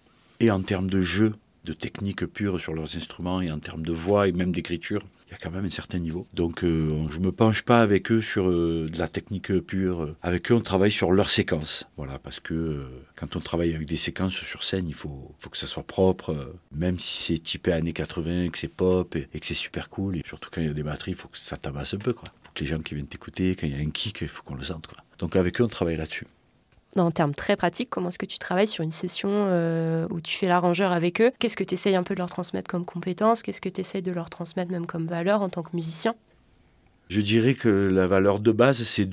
Et en termes de jeu, de technique pure sur leurs instruments, et en termes de voix et même d'écriture, il y a quand même un certain niveau. Donc euh, je ne me penche pas avec eux sur euh, de la technique pure. Avec eux, on travaille sur leurs séquences. Voilà, parce que euh, quand on travaille avec des séquences sur scène, il faut, faut que ça soit propre, euh, même si c'est typé années quatre-vingts, que c'est pop et, et que c'est super cool. Et surtout quand il y a des batteries, il faut que ça tabasse un peu, quoi. Il faut que les gens qui viennent t'écouter, quand il y a un kick, il faut qu'on le sente, quoi. Donc avec eux, on travaille là-dessus. En termes très pratiques, comment est-ce que tu travailles sur une session euh, où tu fais l'arrangeur avec eux ? Qu'est-ce que tu essayes un peu de leur transmettre comme compétences ? Qu'est-ce que tu essayes de leur transmettre même comme valeur en tant que musicien ? Je dirais que la valeur de base, c'est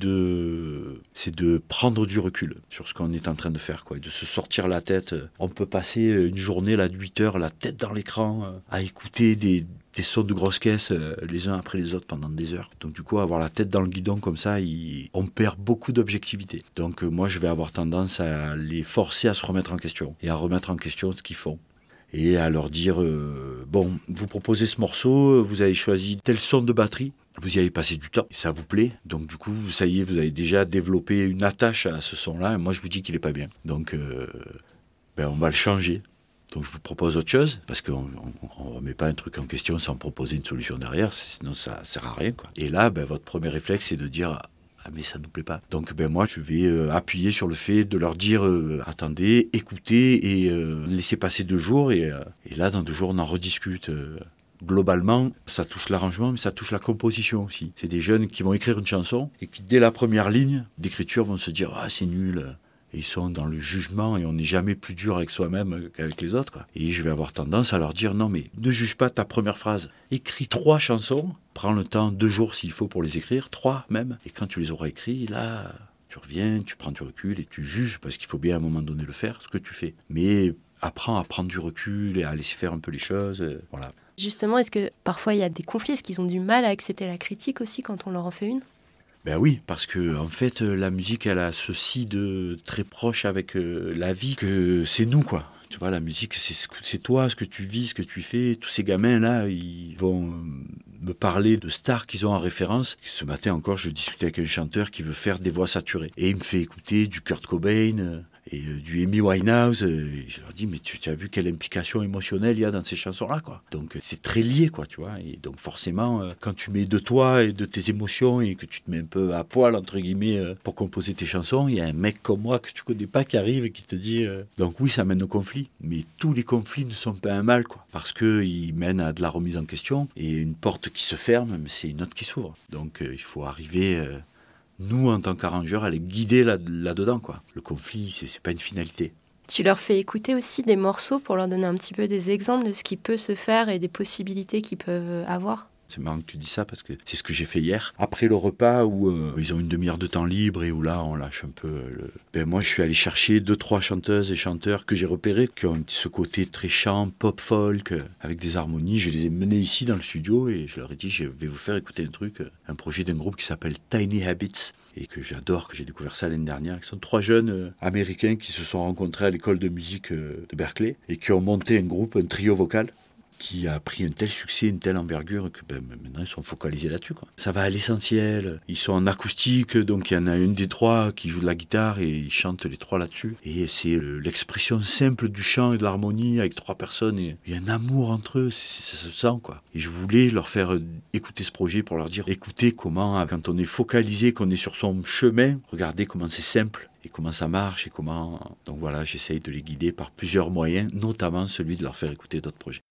de, c'est de prendre du recul sur ce qu'on est en train de faire, quoi, et de se sortir la tête. On peut passer une journée, là, de huit heures, la tête dans l'écran, à écouter des, des sons de grosses caisses les uns après les autres pendant des heures. Donc du coup, avoir la tête dans le guidon comme ça, il, on perd beaucoup d'objectivité. Donc moi, je vais avoir tendance à les forcer à se remettre en question, et à remettre en question ce qu'ils font. Et à leur dire, euh, bon, vous proposez ce morceau, vous avez choisi tel son de batterie, vous y avez passé du temps, et ça vous plaît. Donc du coup, ça y est, vous avez déjà développé une attache à ce son-là, et moi je vous dis qu'il n'est pas bien. Donc euh, ben, on va le changer. Donc je vous propose autre chose, parce qu'on ne remet pas un truc en question sans proposer une solution derrière, sinon ça ne sert à rien, quoi. Et là, ben, votre premier réflexe, c'est de dire... Ah mais ça ne nous plaît pas. Donc ben moi je vais euh, appuyer sur le fait de leur dire euh, attendez, écoutez et euh, laissez passer deux jours et, euh, et là dans deux jours on en rediscute. Euh, globalement ça touche l'arrangement mais ça touche la composition aussi. C'est des jeunes qui vont écrire une chanson et qui dès la première ligne d'écriture vont se dire ah c'est nul. Et ils sont dans le jugement et on n'est jamais plus dur avec soi-même qu'avec les autres, quoi. Et je vais avoir tendance à leur dire non mais ne juge pas ta première phrase. Écris trois chansons, prends le temps, deux jours s'il faut pour les écrire, trois même. Et quand tu les auras écrits, là, tu reviens, tu prends du recul et tu juges parce qu'il faut bien à un moment donné le faire, ce que tu fais. Mais apprends à prendre du recul et à laisser faire un peu les choses, euh, voilà. Justement, est-ce que parfois il y a des conflits ? Est-ce qu'ils ont du mal à accepter la critique aussi quand on leur en fait une ? Ben oui, parce que en fait, la musique, elle a ceci de très proche avec euh, la vie que c'est nous, quoi. Tu vois, la musique, c'est, c'est toi, ce que tu vis, ce que tu fais. Tous ces gamins-là, ils vont me parler de stars qu'ils ont en référence. Ce matin encore, je discutais avec un chanteur qui veut faire des voix saturées. Et il me fait écouter du Kurt Cobain... Euh, et euh, du Amy Winehouse, euh, et je leur dis mais tu, tu as vu quelle implication émotionnelle il y a dans ces chansons-là, quoi. Donc euh, c'est très lié, quoi, tu vois. Et donc forcément, euh, quand tu mets de toi et de tes émotions et que tu te mets un peu à poil entre guillemets euh, pour composer tes chansons, il y a un mec comme moi que tu connais pas qui arrive et qui te dit euh... donc oui ça mène au conflit, mais tous les conflits ne sont pas un mal, quoi, parce que ils mènent à de la remise en question et une porte qui se ferme, mais c'est une autre qui s'ouvre. Donc euh, il faut arriver euh, nous, en tant qu'arrangeurs, à les guider là, là-dedans, quoi. Le conflit, c'est, c'est pas une finalité. Tu leur fais écouter aussi des morceaux pour leur donner un petit peu des exemples de ce qui peut se faire et des possibilités qu'ils peuvent avoir ? C'est marrant que tu dis ça parce que c'est ce que j'ai fait hier. Après le repas où euh, ils ont une demi-heure de temps libre et où là on lâche un peu le... Ben moi je suis allé chercher deux, trois chanteuses et chanteurs que j'ai repérés qui ont ce côté très chant, pop folk, euh, avec des harmonies. Je les ai menés ici dans le studio et je leur ai dit je vais vous faire écouter un truc, euh, un projet d'un groupe qui s'appelle Tiny Habits et que j'adore, que j'ai découvert ça l'année dernière. Ils sont trois jeunes euh, américains qui se sont rencontrés à l'école de musique euh, de Berkeley et qui ont monté un groupe, un trio vocal, qui a pris un tel succès, une telle envergure que ben, maintenant ils sont focalisés là-dessus, quoi. Ça va à l'essentiel. Ils sont en acoustique, donc il y en a une des trois qui joue de la guitare et ils chantent les trois là-dessus. Et c'est l'expression simple du chant et de l'harmonie avec trois personnes. Et il y a un amour entre eux, c'est, c'est, ça se sent, quoi. Et je voulais leur faire écouter ce projet pour leur dire, écoutez comment, quand on est focalisé, qu'on est sur son chemin, regardez comment c'est simple. Et comment ça marche et comment... Donc voilà, j'essaye de les guider par plusieurs moyens, notamment celui de leur faire écouter d'autres projets.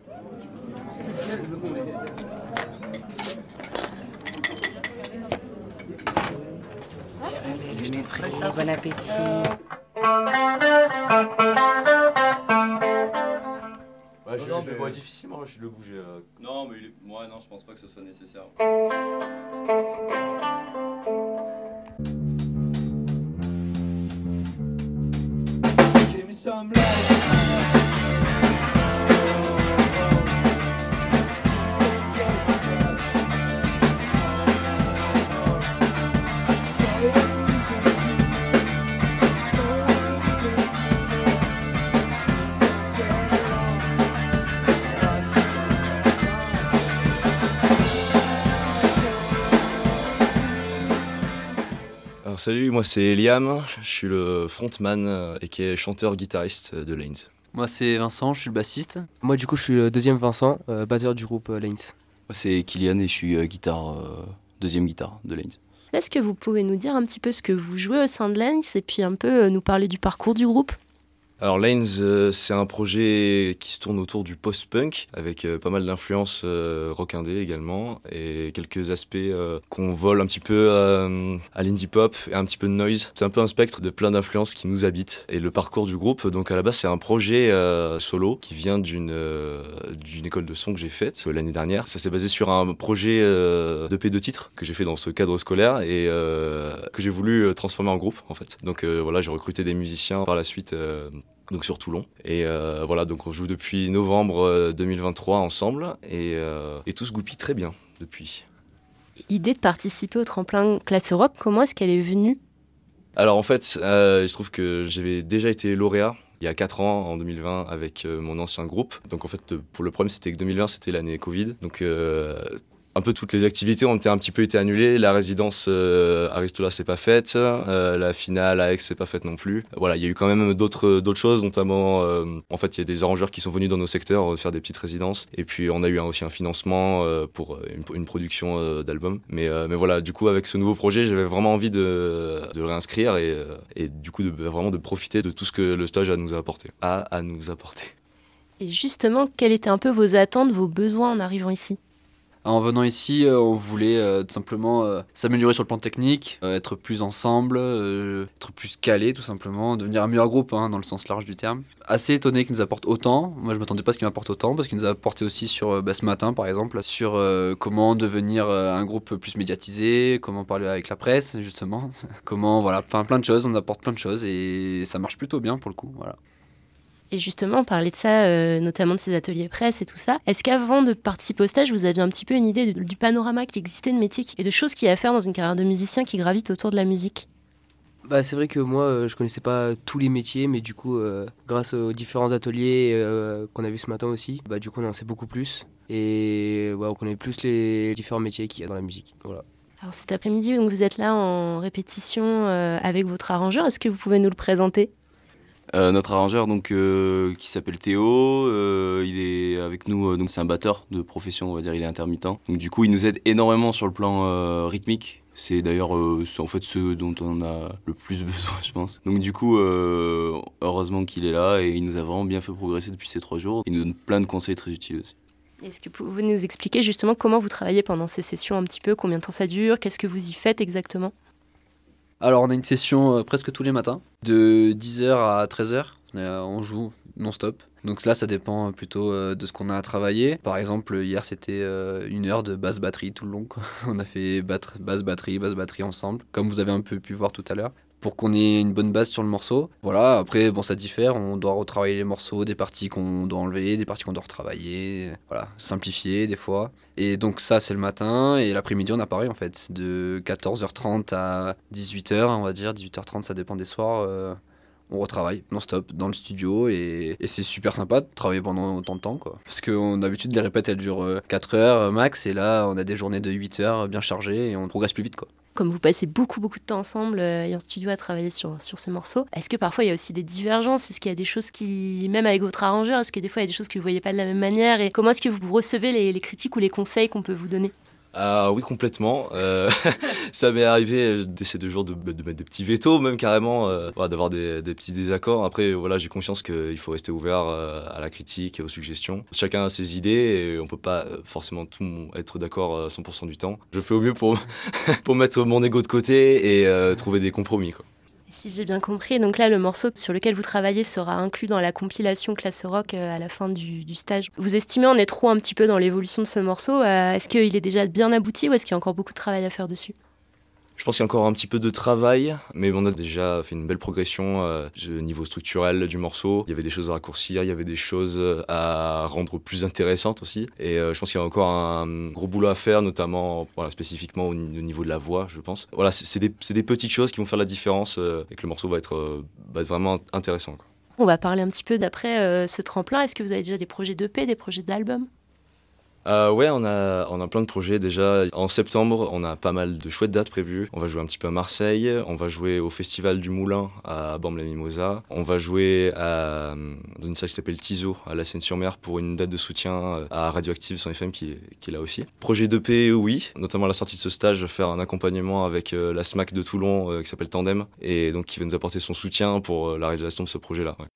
Bon appétit. Ouais, je Non, mais moi, difficilement, je le bouger. Euh... Non, mais il est... moi, non, je pense pas que ce soit nécessaire. Give me some Alors salut, moi c'est Liam, je suis le frontman euh, et qui est chanteur-guitariste de Lanes. Moi c'est Vincent, je suis le bassiste. Moi du coup je suis le deuxième Vincent, euh, batteur du groupe euh, Lanes. Moi c'est Kylian et je suis euh, guitare, euh, deuxième guitare de Lanes. Est-ce que vous pouvez nous dire un petit peu ce que vous jouez au sein de Lanes et puis un peu euh, nous parler du parcours du groupe ? Alors Lanes, euh, c'est un projet qui se tourne autour du post-punk avec euh, pas mal d'influences euh, rock indé également et quelques aspects euh, qu'on vole un petit peu euh, à l'indie pop et un petit peu de noise. C'est un peu un spectre de plein d'influences qui nous habitent. Et le parcours du groupe, donc à la base c'est un projet euh, solo qui vient d'une euh, d'une école de son que j'ai faite euh, l'année dernière. Ça s'est basé sur un projet euh, d'E P de titres que j'ai fait dans ce cadre scolaire et euh, que j'ai voulu transformer en groupe en fait. Donc euh, voilà, j'ai recruté des musiciens par la suite. Euh, donc sur Toulon. Et euh, voilà, donc on joue depuis novembre deux mille vingt-trois ensemble et, euh, et tout se goupille très bien depuis. L'idée de participer au tremplin Classe Rock, comment est-ce qu'elle est venue ? Alors en fait, euh, il se trouve que j'avais déjà été lauréat il y a quatre ans, en deux mille vingt, avec euh, mon ancien groupe. Donc en fait, pour le problème, c'était que deux mille vingt, c'était l'année Covid. Donc euh, un peu toutes les activités ont été un petit peu été annulées. La résidence euh, Aristola s'est pas faite, euh, la finale à Aix s'est pas faite non plus. Voilà, il y a eu quand même d'autres d'autres choses, notamment euh, en fait il y a des arrangeurs qui sont venus dans nos secteurs euh, faire des petites résidences. Et puis on a eu un, aussi un financement euh, pour une, une production euh, d'album. Mais euh, mais voilà, du coup avec ce nouveau projet, j'avais vraiment envie de de le réinscrire et euh, et du coup de vraiment de profiter de tout ce que le stage a nous a apporté, a à nous apporter. Et justement, quelles étaient un peu vos attentes, vos besoins en arrivant ici ? En venant ici, euh, on voulait euh, tout simplement euh, s'améliorer sur le plan technique, euh, être plus ensemble, euh, être plus calé tout simplement, devenir un meilleur groupe hein, dans le sens large du terme. Assez étonné qu'il nous apporte autant. Moi je m'attendais pas à ce qu'il m'apporte autant parce qu'il nous a apporté aussi sur euh, bah, ce matin par exemple, sur euh, comment devenir euh, un groupe plus médiatisé, comment parler avec la presse justement, comment voilà, enfin plein de choses, on nous apporte plein de choses et ça marche plutôt bien pour le coup, voilà. Et justement, on parlait de ça, euh, notamment de ces ateliers presse et tout ça. Est-ce qu'avant de participer au stage, vous aviez un petit peu une idée de, du panorama qui existait de métiers et de choses qu'il y a à faire dans une carrière de musicien qui gravite autour de la musique ? Bah, c'est vrai que moi, euh, je connaissais pas tous les métiers, mais du coup, euh, grâce aux différents ateliers euh, qu'on a vus ce matin aussi, bah, du coup, on en sait beaucoup plus. Et ouais, on connaît plus les différents métiers qu'il y a dans la musique. Voilà. Alors cet après-midi, donc, vous êtes là en répétition euh, avec votre arrangeur. Est-ce que vous pouvez nous le présenter ? Euh, notre arrangeur donc euh, qui s'appelle Théo, euh, il est avec nous, euh, donc c'est un batteur de profession, on va dire, il est intermittent. Donc du coup, il nous aide énormément sur le plan euh, rythmique. C'est d'ailleurs euh, c'est en fait ce dont on a le plus besoin, je pense. Donc du coup, euh, heureusement qu'il est là et il nous a vraiment bien fait progresser depuis ces trois jours. Il nous donne plein de conseils très utiles aussi. Est-ce que vous pouvez nous expliquer justement comment vous travaillez pendant ces sessions un petit peu, combien de temps ça dure, qu'est-ce que vous y faites exactement ? Alors on a une session euh, presque tous les matins, de dix heures à treize heures, euh, on joue non-stop. Donc là ça dépend plutôt euh, de ce qu'on a à travailler. Par exemple hier c'était euh, une heure de basse batterie tout le long, quoi. On a fait basse batterie, basse batterie ensemble, comme vous avez un peu pu voir tout à l'heure, pour qu'on ait une bonne base sur le morceau. Voilà, après bon ça diffère, on doit retravailler les morceaux, des parties qu'on doit enlever, des parties qu'on doit retravailler, voilà, simplifier des fois. Et donc ça c'est le matin, et l'après-midi on a pareil en fait, de quatorze heures trente à dix-huit heures on va dire, dix-huit heures trente ça dépend des soirs, euh, on retravaille non-stop dans le studio, et, et c'est super sympa de travailler pendant autant de temps quoi. Parce que d'habitude les répètes elles durent quatre heures max, et là on a des journées de huit heures bien chargées et on progresse plus vite quoi. Comme vous passez beaucoup, beaucoup de temps ensemble euh, et en studio à travailler sur, sur ces morceaux, est-ce que parfois il y a aussi des divergences ? Est-ce qu'il y a des choses qui, même avec votre arrangeur, est-ce que des fois il y a des choses que vous ne voyez pas de la même manière ? Et comment est-ce que vous recevez les, les critiques ou les conseils qu'on peut vous donner ? Ah oui, complètement. Euh, ça m'est arrivé ces deux jours de, de mettre des petits vétos, même carrément, euh, voilà, d'avoir des, des petits désaccords. Après, voilà, j'ai conscience qu'il faut rester ouvert euh, à la critique et aux suggestions. Chacun a ses idées et on peut pas forcément tout être d'accord à cent pour cent du temps. Je fais au mieux pour, pour mettre mon ego de côté et euh, trouver des compromis, quoi. Si j'ai bien compris, donc là, le morceau sur lequel vous travaillez sera inclus dans la compilation Classe Rock à la fin du, du stage. Vous estimez en être où un petit peu dans l'évolution de ce morceau ? euh, Est-ce qu'il est déjà bien abouti ou est-ce qu'il y a encore beaucoup de travail à faire dessus ? Je pense qu'il y a encore un petit peu de travail, mais on a déjà fait une belle progression euh, au niveau structurel du morceau. Il y avait des choses à raccourcir, il y avait des choses à rendre plus intéressantes aussi. Et euh, je pense qu'il y a encore un gros boulot à faire, notamment voilà, spécifiquement au niveau de la voix, je pense. Voilà, c'est, c'est, des, c'est des petites choses qui vont faire la différence euh, et que le morceau va être, euh, va être vraiment intéressant, quoi. On va parler un petit peu d'après euh, ce tremplin. Est-ce que vous avez déjà des projets d'E P, des projets d'album ? Euh, ouais, on a, on a plein de projets déjà. En septembre, on a pas mal de chouettes dates prévues. On va jouer un petit peu à Marseille, on va jouer au Festival du Moulin à Bormes-les-Mimosas, on va jouer à, dans une salle qui s'appelle Tiso à La Seine-sur-Mer pour une date de soutien à Radioactive sur F M qui est, qui est là aussi. Projet d'E P, oui, notamment à la sortie de ce stage, faire un accompagnement avec euh, la SMAC de Toulon euh, qui s'appelle Tandem et donc qui va nous apporter son soutien pour euh, la réalisation de ce projet-là. Ouais.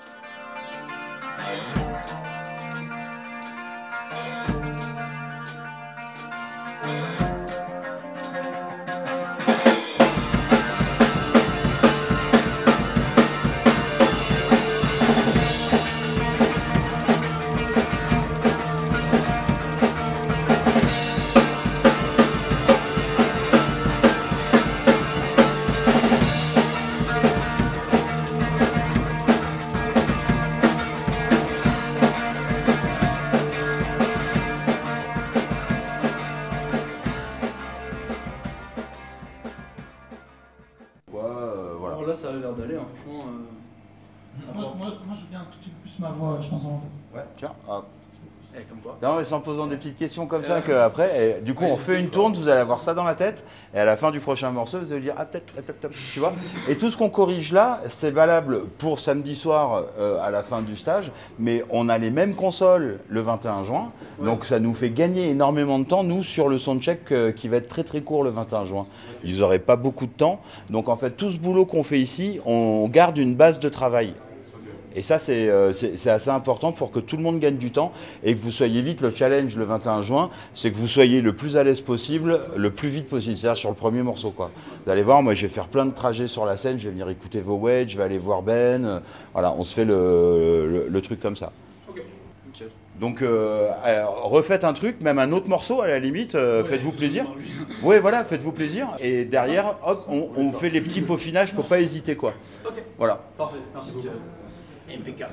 Là, ça a l'air d'aller, hein, franchement. Euh... Moi, moi, moi, je viens un tout petit peu plus ma voix, je pense. En... Ouais, tiens. Ah. Eh, comme quoi. Non, mais c'est en posant des petites questions comme ça qu'après, du coup, on fait une tourne, vous allez avoir ça dans la tête, et à la fin du prochain morceau, vous allez dire ah, peut-être, peut-être, peut-être, tu vois. Et tout ce qu'on corrige là, c'est valable pour samedi soir euh, à la fin du stage, mais on a les mêmes consoles le vingt et un juin, ouais. Donc ça nous fait gagner énormément de temps, nous, sur le soundcheck euh, qui va être très très court le vingt et un juin. Ils n'auraient pas beaucoup de temps, donc en fait, tout ce boulot qu'on fait ici, on garde une base de travail. Et ça, c'est, euh, c'est, c'est assez important pour que tout le monde gagne du temps et que vous soyez vite. Le challenge le vingt et un juin, c'est que vous soyez le plus à l'aise possible, le plus vite possible, c'est-à-dire sur le premier morceau, quoi. Vous allez voir, moi, je vais faire plein de trajets sur la scène, je vais venir écouter vos wedges, je vais aller voir Ben. Euh, voilà, on se fait le, le, le truc comme ça. Ok. Okay. Donc, euh, alors, refaites un truc, même un autre morceau à la limite, euh, ouais, faites-vous plaisir. Oui, voilà, faites-vous plaisir. Et derrière, hop, on, on fait les petits peaufinages, faut pas hésiter, quoi. Ok. Voilà. Parfait, merci beaucoup. Impeccable.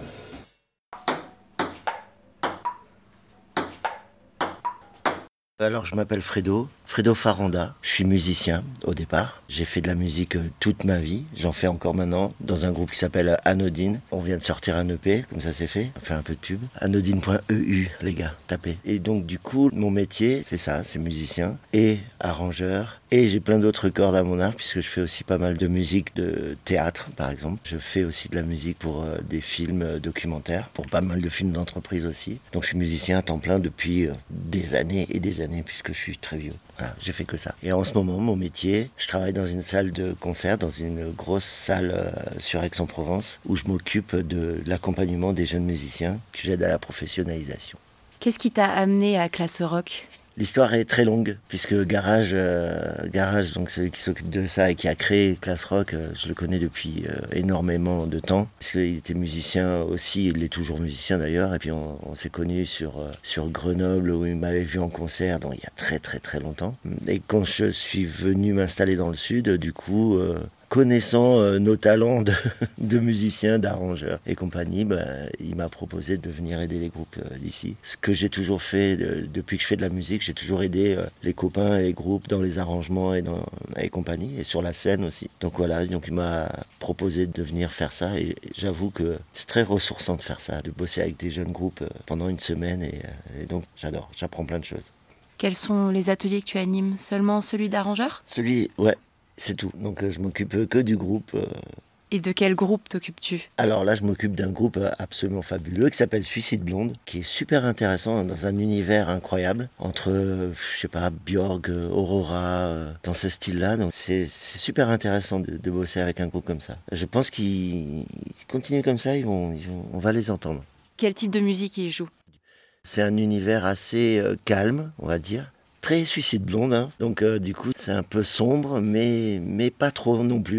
Alors je m'appelle Fredo, Fredo Faranda, je suis musicien au départ. J'ai fait de la musique toute ma vie, j'en fais encore maintenant dans un groupe qui s'appelle Anodine. On vient de sortir un E P, comme ça c'est fait, on fait un peu de pub. Anodine point E U les gars, tapez. Et donc du coup mon métier c'est ça, c'est musicien et arrangeur. Et j'ai plein d'autres cordes à mon arc puisque je fais aussi pas mal de musique de théâtre par exemple. Je fais aussi de la musique pour euh, des films euh, documentaires, pour pas mal de films d'entreprise aussi. Donc je suis musicien à temps plein depuis euh, des années et des années puisque je suis très vieux. Voilà, j'ai fait que ça. Et en ce moment, mon métier, je travaille dans une salle de concert, dans une grosse salle euh, sur Aix-en-Provence où je m'occupe de l'accompagnement des jeunes musiciens, que j'aide à la professionnalisation. Qu'est-ce qui t'a amené à Classe Rock ? L'histoire est très longue, puisque Garage, euh, Garage, donc celui qui s'occupe de ça et qui a créé Classe Rock, euh, je le connais depuis euh, énormément de temps, puisqu'il était musicien aussi, il est toujours musicien d'ailleurs, et puis on, on s'est connus sur, euh, sur Grenoble, où il m'avait vu en concert, donc il y a très très très longtemps. Et quand je suis venu m'installer dans le sud, du coup... Euh, connaissant euh, nos talents de, de musiciens, d'arrangeurs et compagnie, bah, il m'a proposé de venir aider les groupes euh, d'ici. Ce que j'ai toujours fait de, depuis que je fais de la musique, j'ai toujours aidé euh, les copains et les groupes dans les arrangements et dans et compagnie, et sur la scène aussi. Donc voilà, donc il m'a proposé de venir faire ça, et j'avoue que c'est très ressourçant de faire ça, de bosser avec des jeunes groupes euh, pendant une semaine, et, euh, et donc j'adore, j'apprends plein de choses. Quels sont les ateliers que tu animes ? Seulement celui d'arrangeur ? Celui, ouais. C'est tout. Donc euh, je m'occupe que du groupe. Euh... Et de quel groupe t'occupes-tu ? Alors là, je m'occupe d'un groupe absolument fabuleux qui s'appelle Suicide Blonde, qui est super intéressant dans un univers incroyable entre, euh, je sais pas, Björk, Aurora, euh, dans ce style-là. Donc c'est, c'est super intéressant de, de bosser avec un groupe comme ça. Je pense qu'ils continuent comme ça, ils vont, ils vont, on va les entendre. Quel type de musique ils jouent ? C'est un univers assez euh, calme, on va dire. Très Suicide Blonde, hein. Donc euh, du coup c'est un peu sombre, mais, mais pas trop non plus.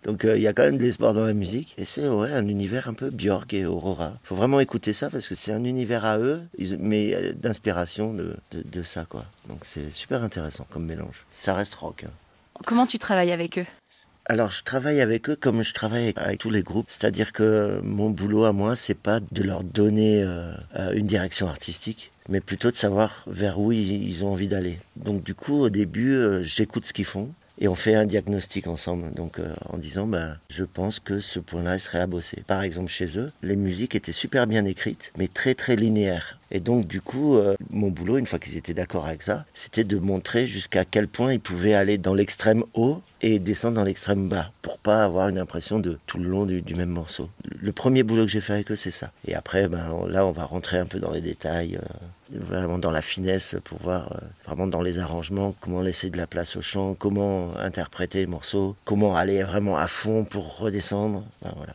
Donc il euh, y a quand même de l'espoir dans la musique. Et c'est ouais, un univers un peu Björk et Aurora. Faut vraiment écouter ça parce que c'est un univers à eux, mais euh, d'inspiration de, de, de ça, quoi. Donc c'est super intéressant comme mélange. Ça reste rock. Hein. Comment tu travailles avec eux ? Alors, je travaille avec eux comme je travaille avec, avec tous les groupes. C'est-à-dire que mon boulot à moi, c'est pas de leur donner euh, une direction artistique, mais plutôt de savoir vers où ils, ils ont envie d'aller. Donc, du coup, au début, euh, j'écoute ce qu'ils font et on fait un diagnostic ensemble. Donc, euh, en disant, bah, je pense que ce point-là, il serait à bosser. Par exemple, chez eux, les musiques étaient super bien écrites, mais très, très linéaires. Et donc, du coup, euh, mon boulot, une fois qu'ils étaient d'accord avec ça, c'était de montrer jusqu'à quel point ils pouvaient aller dans l'extrême haut et descendre dans l'extrême bas, pour pas avoir une impression de tout le long du, du même morceau. Le premier boulot que j'ai fait avec eux, c'est ça. Et après, ben, là, on va rentrer un peu dans les détails, euh, vraiment dans la finesse, pour voir, euh, vraiment dans les arrangements, comment laisser de la place au chant, comment interpréter les morceaux, comment aller vraiment à fond pour redescendre, ben, voilà.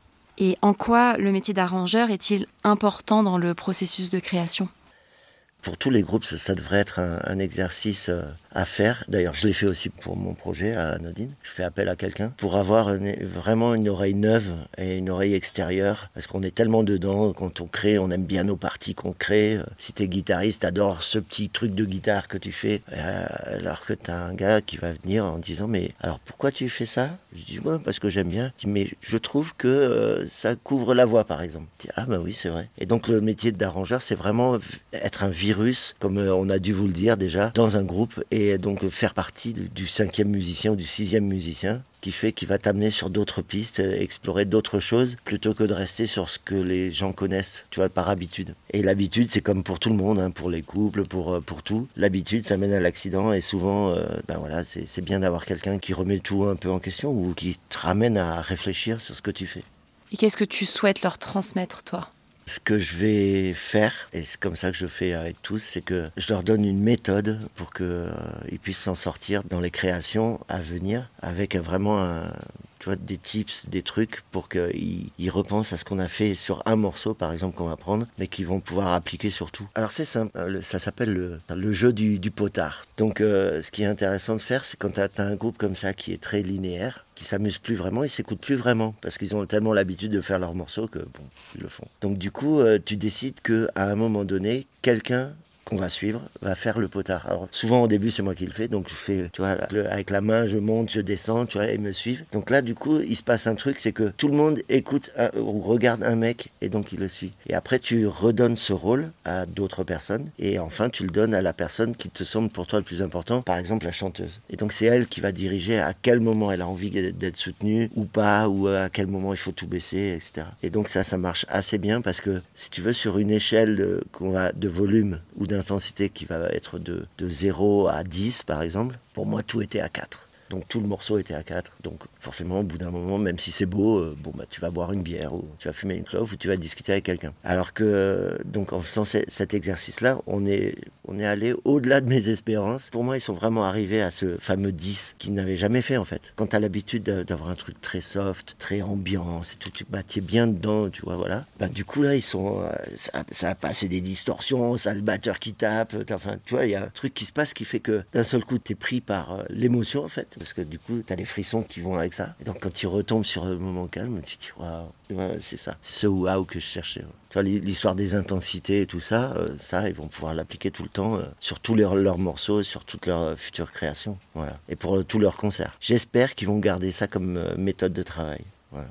Et en quoi le métier d'arrangeur est-il important dans le processus de création ? Pour tous les groupes, ça, ça devrait être un, un exercice euh, à faire. D'ailleurs, je l'ai fait aussi pour mon projet à Anodine. Je fais appel à quelqu'un pour avoir une, vraiment une oreille neuve et une oreille extérieure. Parce qu'on est tellement dedans, quand on crée, on aime bien nos parties qu'on crée. Si t'es guitariste, t'adores ce petit truc de guitare que tu fais. Euh, alors que t'as un gars qui va venir en disant, mais alors pourquoi tu fais ça ? Je dis, ouais, parce que j'aime bien. Je dis, mais je trouve que euh, ça couvre la voix, par exemple. Je dis, ah bah oui, c'est vrai. Et donc le métier d'arrangeur, c'est vraiment être un virus, comme euh, on a dû vous le dire déjà, dans un groupe, et donc faire partie du, du cinquième musicien ou du sixième musicien, qui fait qu'il va t'amener sur d'autres pistes, explorer d'autres choses, plutôt que de rester sur ce que les gens connaissent, tu vois, par habitude. Et l'habitude, c'est comme pour tout le monde, hein, pour les couples, pour, pour tout. L'habitude, ça mène à l'accident, et souvent, euh, ben voilà, c'est, c'est bien d'avoir quelqu'un qui remet tout un peu en question, ou qui te ramène à réfléchir sur ce que tu fais. Et qu'est-ce que tu souhaites leur transmettre, toi ? Ce que je vais faire, et c'est comme ça que je fais avec tous, c'est que je leur donne une méthode pour qu'ils euh, puissent s'en sortir dans les créations à venir, avec vraiment un, tu vois, des tips, des trucs pour qu'ils ils repensent à ce qu'on a fait sur un morceau, par exemple, qu'on va prendre, mais qu'ils vont pouvoir appliquer sur tout. Alors c'est simple, ça s'appelle le, le jeu du, du potard. Donc euh, ce qui est intéressant de faire, c'est quand tu as un groupe comme ça qui est très linéaire, qui s'amusent plus vraiment, ils s'écoutent plus vraiment, parce qu'ils ont tellement l'habitude de faire leurs morceaux que, bon, ils le font. Donc du coup, euh, tu décides qu'à un moment donné, quelqu'un qu'on va suivre va faire le potard. Alors souvent au début c'est moi qui le fais, donc je fais, tu vois, le, avec la main je monte, je descends, tu vois, et ils me suivent. Donc là du coup il se passe un truc, c'est que tout le monde écoute un, ou regarde un mec et donc il le suit. Et après tu redonnes ce rôle à d'autres personnes et enfin tu le donnes à la personne qui te semble pour toi le plus important, par exemple la chanteuse. Et donc c'est elle qui va diriger à quel moment elle a envie d'être soutenue ou pas, ou à quel moment il faut tout baisser, et cetera. Et donc ça, ça marche assez bien parce que si tu veux, sur une échelle de, qu'on va, de volume ou d'intensité qui va être de, de zéro à dix par exemple, pour moi tout était à quatre. Donc tout le morceau était à quatre. Donc forcément, au bout d'un moment, même si c'est beau, euh, bon, bah, tu vas boire une bière ou tu vas fumer une clope ou tu vas discuter avec quelqu'un. Alors que, euh, donc en faisant c- cet exercice-là, on est, on est allé au-delà de mes espérances. Pour moi, ils sont vraiment arrivés à ce fameux dix qu'ils n'avaient jamais fait en fait. Quand tu as l'habitude d'avoir un truc très soft, très ambiance et tout, tu bah, es bien dedans, tu vois, voilà. Bah, du coup, là, ils sont, euh, ça, ça a passé des distorsions, ça a le batteur qui tape, enfin, tu vois, il y a un truc qui se passe qui fait que d'un seul coup, tu es pris par euh, l'émotion en fait. Parce que du coup, tu as les frissons qui vont avec ça. Et donc, quand tu retombes sur le moment calme, tu te dis, waouh, c'est ça. C'est ce waouh que je cherchais. Tu vois, l'histoire des intensités et tout ça, euh, ça, ils vont pouvoir l'appliquer tout le temps euh, sur tous leurs, leurs morceaux, sur toutes leurs euh, futures créations. Voilà. Et pour euh, tous leurs concerts. J'espère qu'ils vont garder ça comme euh, méthode de travail. Voilà.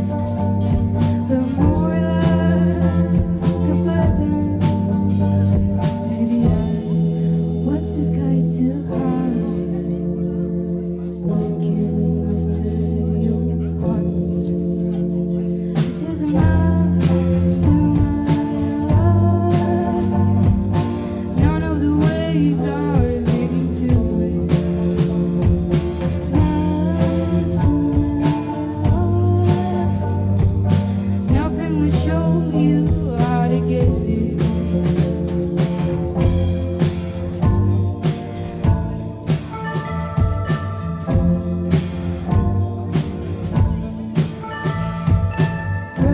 Never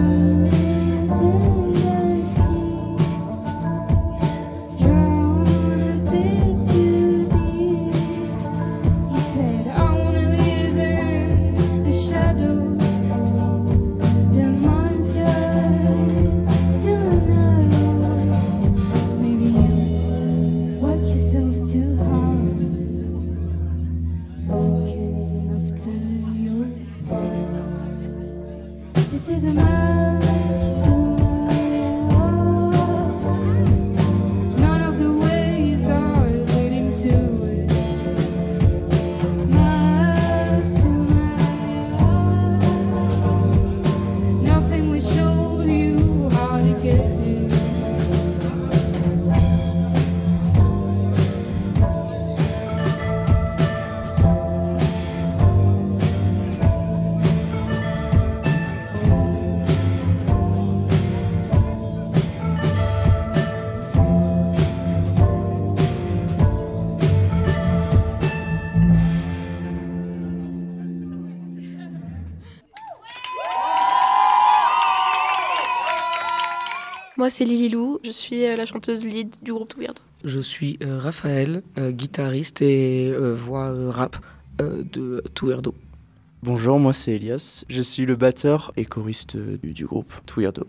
Moi, c'est Lily Lou, je suis euh, la chanteuse lead du groupe Two Weirdo. Je suis euh, Raphaël, euh, guitariste et euh, voix euh, rap euh, de Two Weirdo. Bonjour, moi c'est Elias, je suis le batteur et choriste du, du groupe Two Weirdo.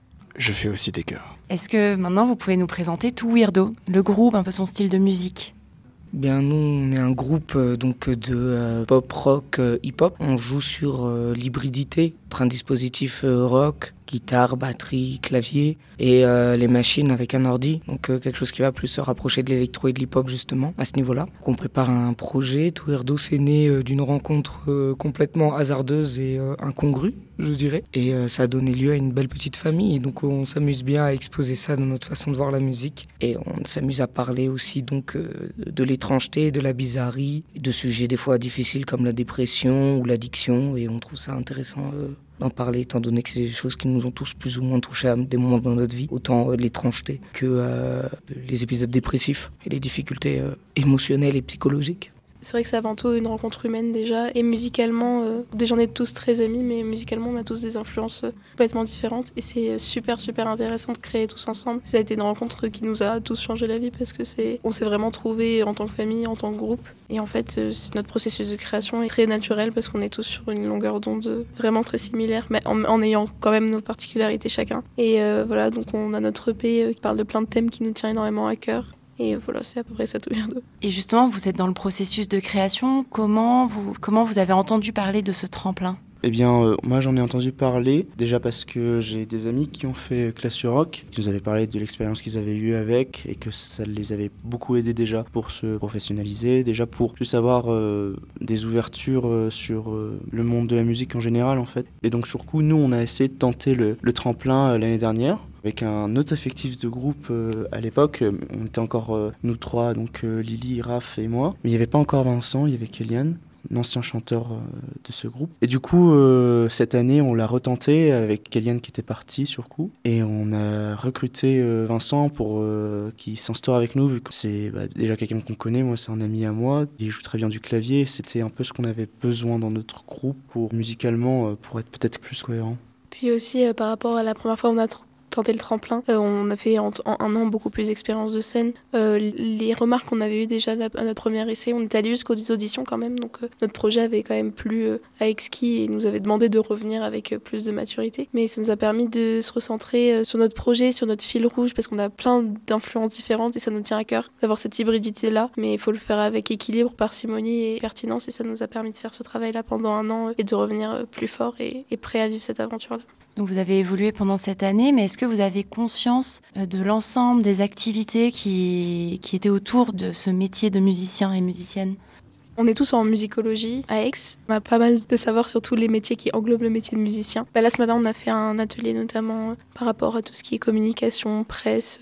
Je fais aussi des chœurs. Est-ce que maintenant vous pouvez nous présenter Two Weirdo, le groupe, un peu son style de musique? Bien, nous, on est un groupe euh, donc de euh, pop rock euh, hip-hop. On joue sur euh, l'hybridité, entre un dispositif euh, rock, guitare, batterie, clavier et euh, les machines avec un ordi. Donc euh, quelque chose qui va plus se rapprocher de l'électro et de l'hip-hop justement à ce niveau-là. Donc, on prépare un projet. Two Weirdo, c'est né euh, d'une rencontre euh, complètement hasardeuse et euh, incongrue, je dirais. Et euh, ça a donné lieu à une belle petite famille. Et donc on s'amuse bien à exposer ça dans notre façon de voir la musique. Et on s'amuse à parler aussi donc euh, de l'étrangeté, de la bizarrerie, de sujets des fois difficiles comme la dépression ou l'addiction. Et on trouve ça intéressant euh, d'en parler, étant donné que c'est des choses qui nous ont tous plus ou moins touchés à des moments dans notre vie, autant euh, l'étrangeté que euh, les épisodes dépressifs et les difficultés euh, émotionnelles et psychologiques. C'est vrai que c'est avant tout une rencontre humaine déjà, et musicalement, euh, déjà on est tous très amis, mais musicalement on a tous des influences euh, complètement différentes, et c'est super super intéressant de créer tous ensemble. Ça a été une rencontre qui nous a tous changé la vie, parce que c'est, on s'est vraiment trouvés en tant que famille, en tant que groupe, et en fait euh, notre processus de création est très naturel, parce qu'on est tous sur une longueur d'onde vraiment très similaire, mais en, en ayant quand même nos particularités chacun. Et euh, voilà, donc on a notre E P euh, qui parle de plein de thèmes qui nous tient énormément à cœur. Et voilà, c'est à peu près ça, Two Weirdo. Et justement, vous êtes dans le processus de création. Comment vous, comment vous avez entendu parler de ce tremplin ? Eh bien, euh, moi j'en ai entendu parler, déjà parce que j'ai des amis qui ont fait classe sur rock, qui nous avaient parlé de l'expérience qu'ils avaient eue avec, et que ça les avait beaucoup aidés déjà pour se professionnaliser, déjà pour juste avoir euh, des ouvertures euh, sur euh, le monde de la musique en général en fait. Et donc sur le coup, nous on a essayé de tenter le, le tremplin euh, l'année dernière, avec un autre effectif de groupe euh, à l'époque. On était encore euh, nous trois, donc euh, Lily, Raph et moi, mais il n'y avait pas encore Vincent, il y avait Kélian, l'ancien chanteur euh, de ce groupe. Et du coup, euh, cette année, on l'a retenté avec Kélian qui était parti sur coup. Et on a recruté euh, Vincent pour euh, qu'il s'instaure avec nous, vu que c'est bah, déjà quelqu'un qu'on connaît. Moi, c'est un ami à moi. Il joue très bien du clavier. C'était un peu ce qu'on avait besoin dans notre groupe pour musicalement, euh, pour être peut-être plus cohérent. Puis aussi, euh, par rapport à la première fois où on a tr- tenté le tremplin, euh, on a fait en, en un an beaucoup plus d'expérience de scène. Euh, les remarques qu'on avait eues déjà à notre premier essai, on est allé jusqu'aux auditions quand même, donc euh, notre projet avait quand même plu euh, à Exquis et nous avait demandé de revenir avec euh, plus de maturité. Mais ça nous a permis de se recentrer euh, sur notre projet, sur notre fil rouge, parce qu'on a plein d'influences différentes et ça nous tient à cœur d'avoir cette hybridité-là, mais il faut le faire avec équilibre, parcimonie et pertinence, et ça nous a permis de faire ce travail-là pendant un an euh, et de revenir euh, plus fort et, et prêt à vivre cette aventure-là. Donc vous avez évolué pendant cette année, mais est-ce que vous avez conscience de l'ensemble des activités qui, qui étaient autour de ce métier de musicien et musicienne ? On est tous en musicologie à Aix. On a pas mal de savoir sur tous les métiers qui englobent le métier de musicien. Bah là, ce matin, on a fait un atelier notamment euh, par rapport à tout ce qui est communication, presse, euh,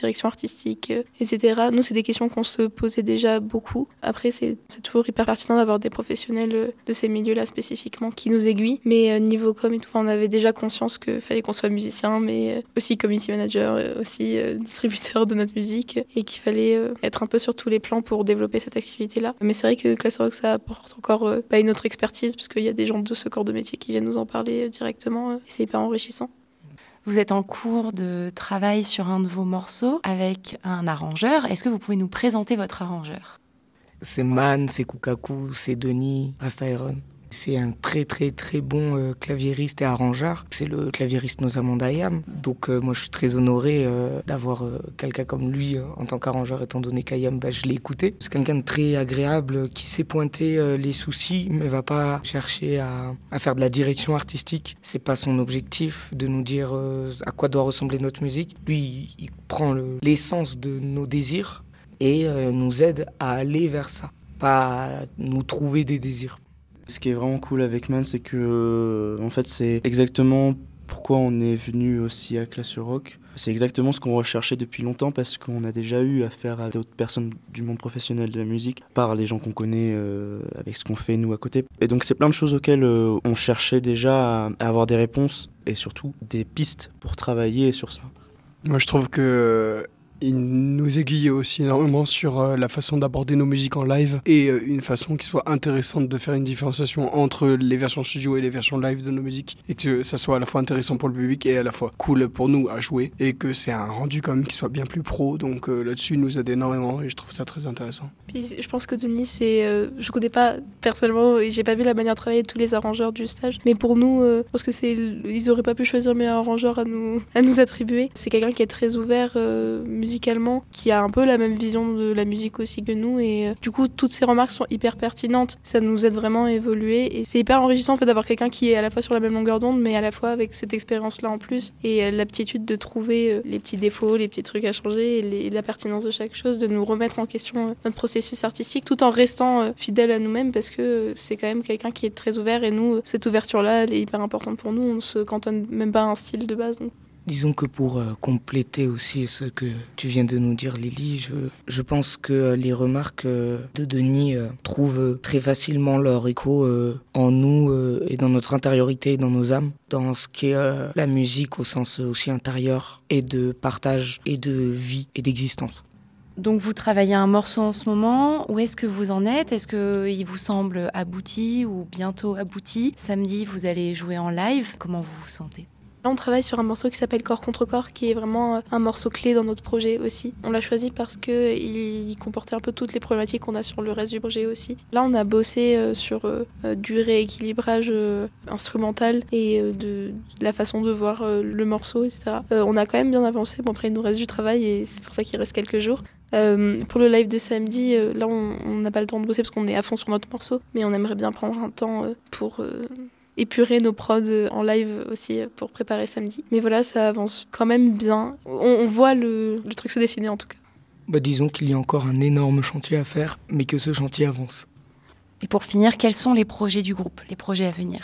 direction artistique, euh, et cetera. Nous, c'est des questions qu'on se posait déjà beaucoup. Après, c'est, c'est toujours hyper pertinent d'avoir des professionnels euh, de ces milieux-là spécifiquement qui nous aiguillent. Mais euh, niveau com et tout, on avait déjà conscience qu'il fallait qu'on soit musicien, mais euh, aussi community manager, euh, aussi euh, distributeur de notre musique, et qu'il fallait euh, être un peu sur tous les plans pour développer cette activité-là. Mais c'est vrai que Classe Rock, ça apporte encore euh, bah, une autre expertise, parce qu'il y a des gens de ce corps de métier qui viennent nous en parler euh, directement, euh, et c'est hyper enrichissant. Vous êtes en cours de travail sur un de vos morceaux avec un arrangeur. Est-ce que vous pouvez nous présenter votre arrangeur ? C'est Man, c'est Kukaku, c'est Denis, Rastairon. C'est un très très très bon euh, claviériste et arrangeur. C'est le claviériste notamment d'I A M. Donc euh, moi je suis très honoré euh, d'avoir euh, quelqu'un comme lui euh, en tant qu'arrangeur, étant donné qu'I A M, bah, je l'ai écouté. C'est quelqu'un de très agréable euh, qui sait pointer euh, les soucis, mais va pas chercher à, à faire de la direction artistique. C'est pas son objectif de nous dire euh, à quoi doit ressembler notre musique. Lui, il, il prend le, l'essence de nos désirs et euh, nous aide à aller vers ça, pas à nous trouver des désirs. Ce qui est vraiment cool avec Man, c'est que en fait, c'est exactement pourquoi on est venu aussi à Classe Rock. C'est exactement ce qu'on recherchait depuis longtemps, parce qu'on a déjà eu affaire à d'autres personnes du monde professionnel de la musique, par les gens qu'on connaît euh, avec ce qu'on fait nous à côté. Et donc c'est plein de choses auxquelles euh, on cherchait déjà à, à avoir des réponses et surtout des pistes pour travailler sur ça. Moi je trouve que il nous aiguille aussi énormément sur euh, la façon d'aborder nos musiques en live et euh, une façon qui soit intéressante de faire une différenciation entre les versions studio et les versions live de nos musiques, et que ça soit à la fois intéressant pour le public et à la fois cool pour nous à jouer, et que c'est un rendu quand même qui soit bien plus pro. Donc euh, là-dessus, il nous aide énormément et je trouve ça très intéressant. Puis je pense que Denis, c'est, euh, je connais pas personnellement et j'ai pas vu la manière de travailler de tous les arrangeurs du stage, mais pour nous, euh, je pense que c'est, ils auraient pas pu choisir meilleur arrangeur à nous, à nous attribuer. C'est quelqu'un qui est très ouvert euh, musicalement, qui a un peu la même vision de la musique aussi que nous, et euh, du coup toutes ces remarques sont hyper pertinentes, ça nous aide vraiment à évoluer, et c'est hyper enrichissant en fait d'avoir quelqu'un qui est à la fois sur la même longueur d'onde mais à la fois avec cette expérience là en plus, et euh, l'aptitude de trouver euh, les petits défauts, les petits trucs à changer, et, les, et la pertinence de chaque chose, de nous remettre en question euh, notre processus artistique tout en restant euh, fidèle à nous-mêmes, parce que euh, c'est quand même quelqu'un qui est très ouvert, et nous, cette ouverture là elle est hyper importante pour nous, on se cantonne même pas à un style de base donc. Disons que pour euh, compléter aussi ce que tu viens de nous dire, Lily, je, je pense que euh, les remarques euh, de Denis euh, trouvent euh, très facilement leur écho euh, en nous euh, et dans notre intériorité et dans nos âmes, dans ce qu'est euh, la musique au sens aussi intérieur et de partage et de vie et d'existence. Donc vous travaillez un morceau en ce moment, où est-ce que vous en êtes ? Est-ce qu'il vous semble abouti ou bientôt abouti ? Samedi, vous allez jouer en live, comment vous vous sentez ? Là, on travaille sur un morceau qui s'appelle Corps contre Corps, qui est vraiment un morceau clé dans notre projet aussi. On l'a choisi parce qu'il comportait un peu toutes les problématiques qu'on a sur le reste du projet aussi. Là, on a bossé sur du rééquilibrage instrumental et de la façon de voir le morceau, et cetera. On a quand même bien avancé. Bon, après, il nous reste du travail et c'est pour ça qu'il reste quelques jours. Euh, pour le live de samedi, euh, là, on n'a pas le temps de bosser parce qu'on est à fond sur notre morceau, mais on aimerait bien prendre un temps euh, pour... Euh, épurer nos prods en live aussi pour préparer samedi. Mais voilà, ça avance quand même bien. On, on voit le, le truc se dessiner en tout cas. Bah, disons qu'il y a encore un énorme chantier à faire, mais que ce chantier avance. Et pour finir, quels sont les projets du groupe, les projets à venir ?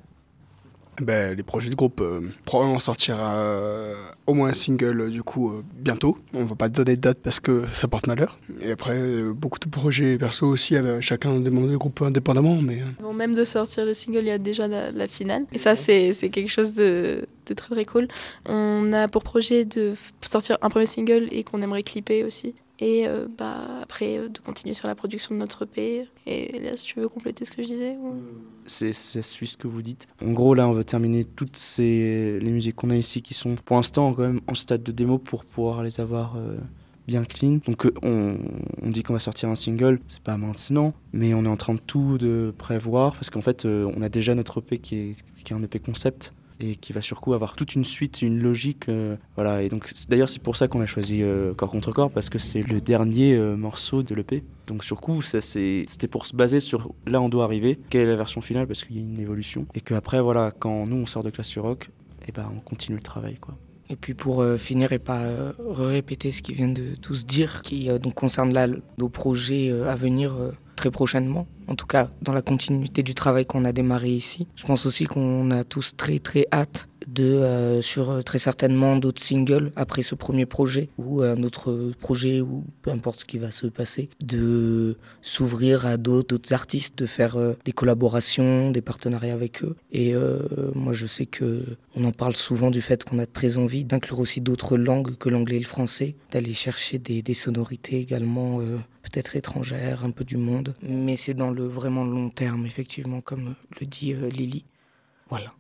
Ben, les projets de groupe, euh, probablement sortir euh, au moins un single euh, du coup euh, bientôt. On va pas donner de date parce que ça porte malheur. Et après, euh, beaucoup de projets perso aussi avec chacun des membres du groupe indépendamment. Mais... Avant même de sortir le single, il y a déjà la, la finale. Et ça, c'est, c'est quelque chose de, de très très cool. On a pour projet de sortir un premier single et qu'on aimerait clipper aussi. Et euh, bah, après, euh, de continuer sur la production de notre E P. Et là, si tu veux compléter ce que je disais ou... C'est, c'est suit ce que vous dites. En gros, là, on va terminer toutes ces, les musiques qu'on a ici qui sont pour l'instant quand même en stade de démo pour pouvoir les avoir euh, bien clean. Donc, euh, on, on dit qu'on va sortir un single, c'est pas maintenant, mais on est en train de tout de prévoir parce qu'en fait, euh, on a déjà notre E P qui est, qui est un E P concept et qui va sur coup avoir toute une suite, une logique. Euh, voilà. Et donc, d'ailleurs, c'est pour ça qu'on a choisi euh, Corps contre Corps, parce que c'est le dernier euh, morceau de l'E P. Donc, sur coup, ça, c'est, c'était pour se baser sur là on doit arriver, quelle est la version finale, parce qu'il y a une évolution. Et qu'après, voilà, quand nous on sort de Classe Rock, et ben, on continue le travail, quoi. Et puis pour euh, finir et pas euh, répéter ce qu'ils viennent de tous dire, qui euh, donc concerne là nos projets euh, à venir euh, très prochainement, en tout cas dans la continuité du travail qu'on a démarré ici. Je pense aussi qu'on a tous très très hâte de euh, sur euh, très certainement d'autres singles après ce premier projet ou un autre projet ou peu importe ce qui va se passer, de s'ouvrir à d'autres, d'autres artistes, de faire euh, des collaborations, des partenariats avec eux. Et euh, moi je sais que on en parle souvent du fait qu'on a très envie d'inclure aussi d'autres langues que l'anglais et le français, d'aller chercher des, des sonorités également euh, peut-être étrangères, un peu du monde. Mais c'est dans le vraiment long terme, effectivement, comme le dit euh, Lily. Voilà.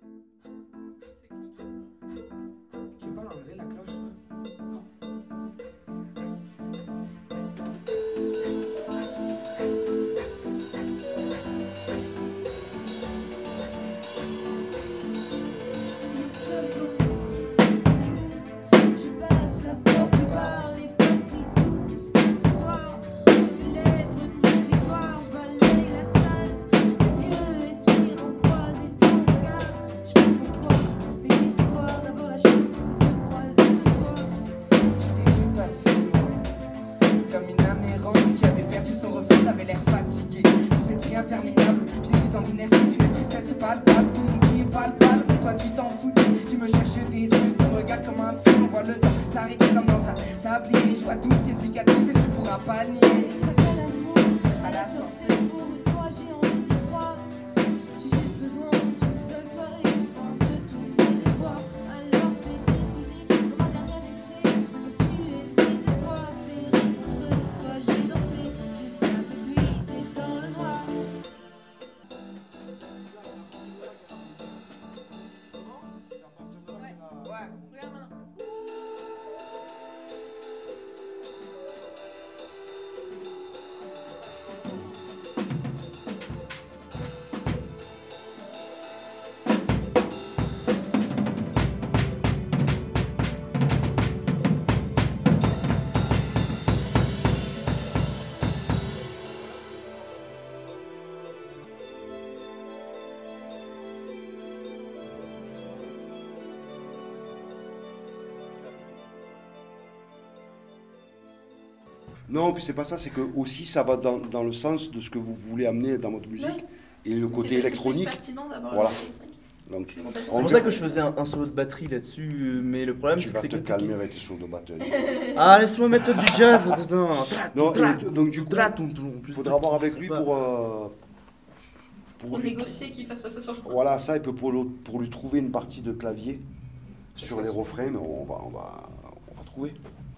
Non, puis c'est pas ça, c'est que aussi ça va dans, dans le sens de ce que vous voulez amener dans votre musique. Ouais. Et le côté c'est, électronique. C'est plus pertinent d'avoir voilà. Donc, c'est pour ça que je faisais un, un solo de batterie là-dessus, mais le problème c'est que c'est Tu vas te calmer avec tes solos de batterie. Ah, laisse-moi mettre du jazz. Attends. Non, et, donc du coup, il faudra voir avec lui pour... Euh, pour, pour lui, négocier qu'il fasse pas ça sur le... Voilà, ça, et pour, pour lui trouver une partie de clavier sur les refrains, mais on va, on va, on va trouver.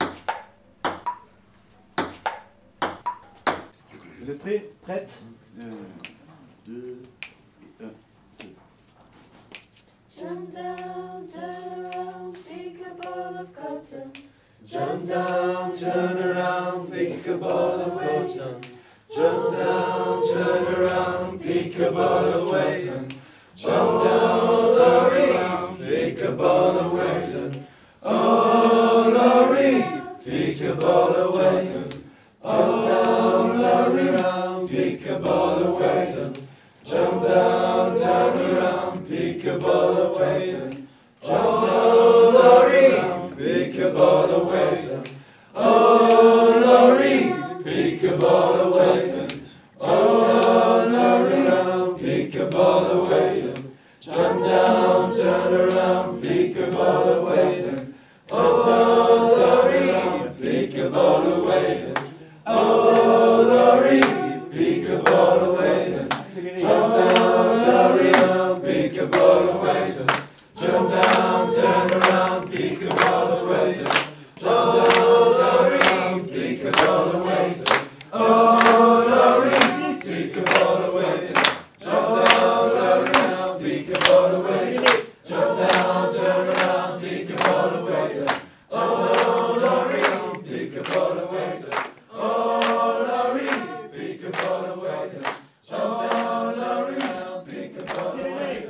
Vous êtes prêts? Prête? Un, deux, et un, deux. Jump down, turn around, pick a ball of cotton. Jump down, turn around, pick a ball of cotton. Jump down, turn around, pick a ball of cotton. Jump down, turn around, pick a ball of cotton. Oh, Laurie, pick a ball of cotton. Jump down, turn around, pick a ball of cotton. Jump down, turn around, pick a ball of cotton. Jump down, Laurie, pick a ball of cotton. Oh, Laurie, pick a ball of cotton. Oh, turn around, pick a ball of cotton. Jump down, turn around, pick a ball of cotton. Oh, Laurie, pick a ball of cotton. Oh, Laurie, pick a ball of cotton. Jump down, turn around, pick a ball of cotton. Jump down, turn around, pick a ball of cotton. Jump down, turn around, pick a ball of cotton. Oh, Laurie, pick a ball of cotton. Jump down, turn around, pick a ball of cotton. Jump down, turn around, pick a ball of cotton. Oh, Laurie, pick a ball of cotton. Oh, Laurie, pick a ball of cotton. Jump down, turn around, pick a ball of cotton.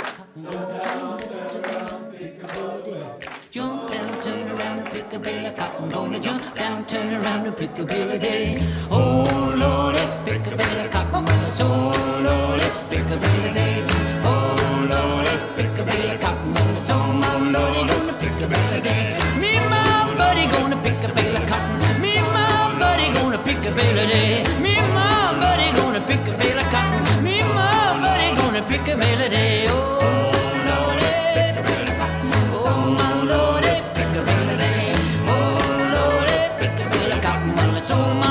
Jump down, turn around and pick a bale of cotton. Gonna jump down, turn around and pick a bale of day. Oh, Lord, pick a bale of cotton. Oh, Lord, pick a bale of day. Oh, Lord, pick a bale of cotton. Oh, my Lord, gonna pick a bale of day. Me and my buddy gonna pick a bale of cotton. Me and my buddy gonna pick a bale of day. Me and my buddy gonna pick a bale of cotton. Me and my buddy gonna pick a bale of day. Oh, Lord, pick a bale of cotton. don't mind.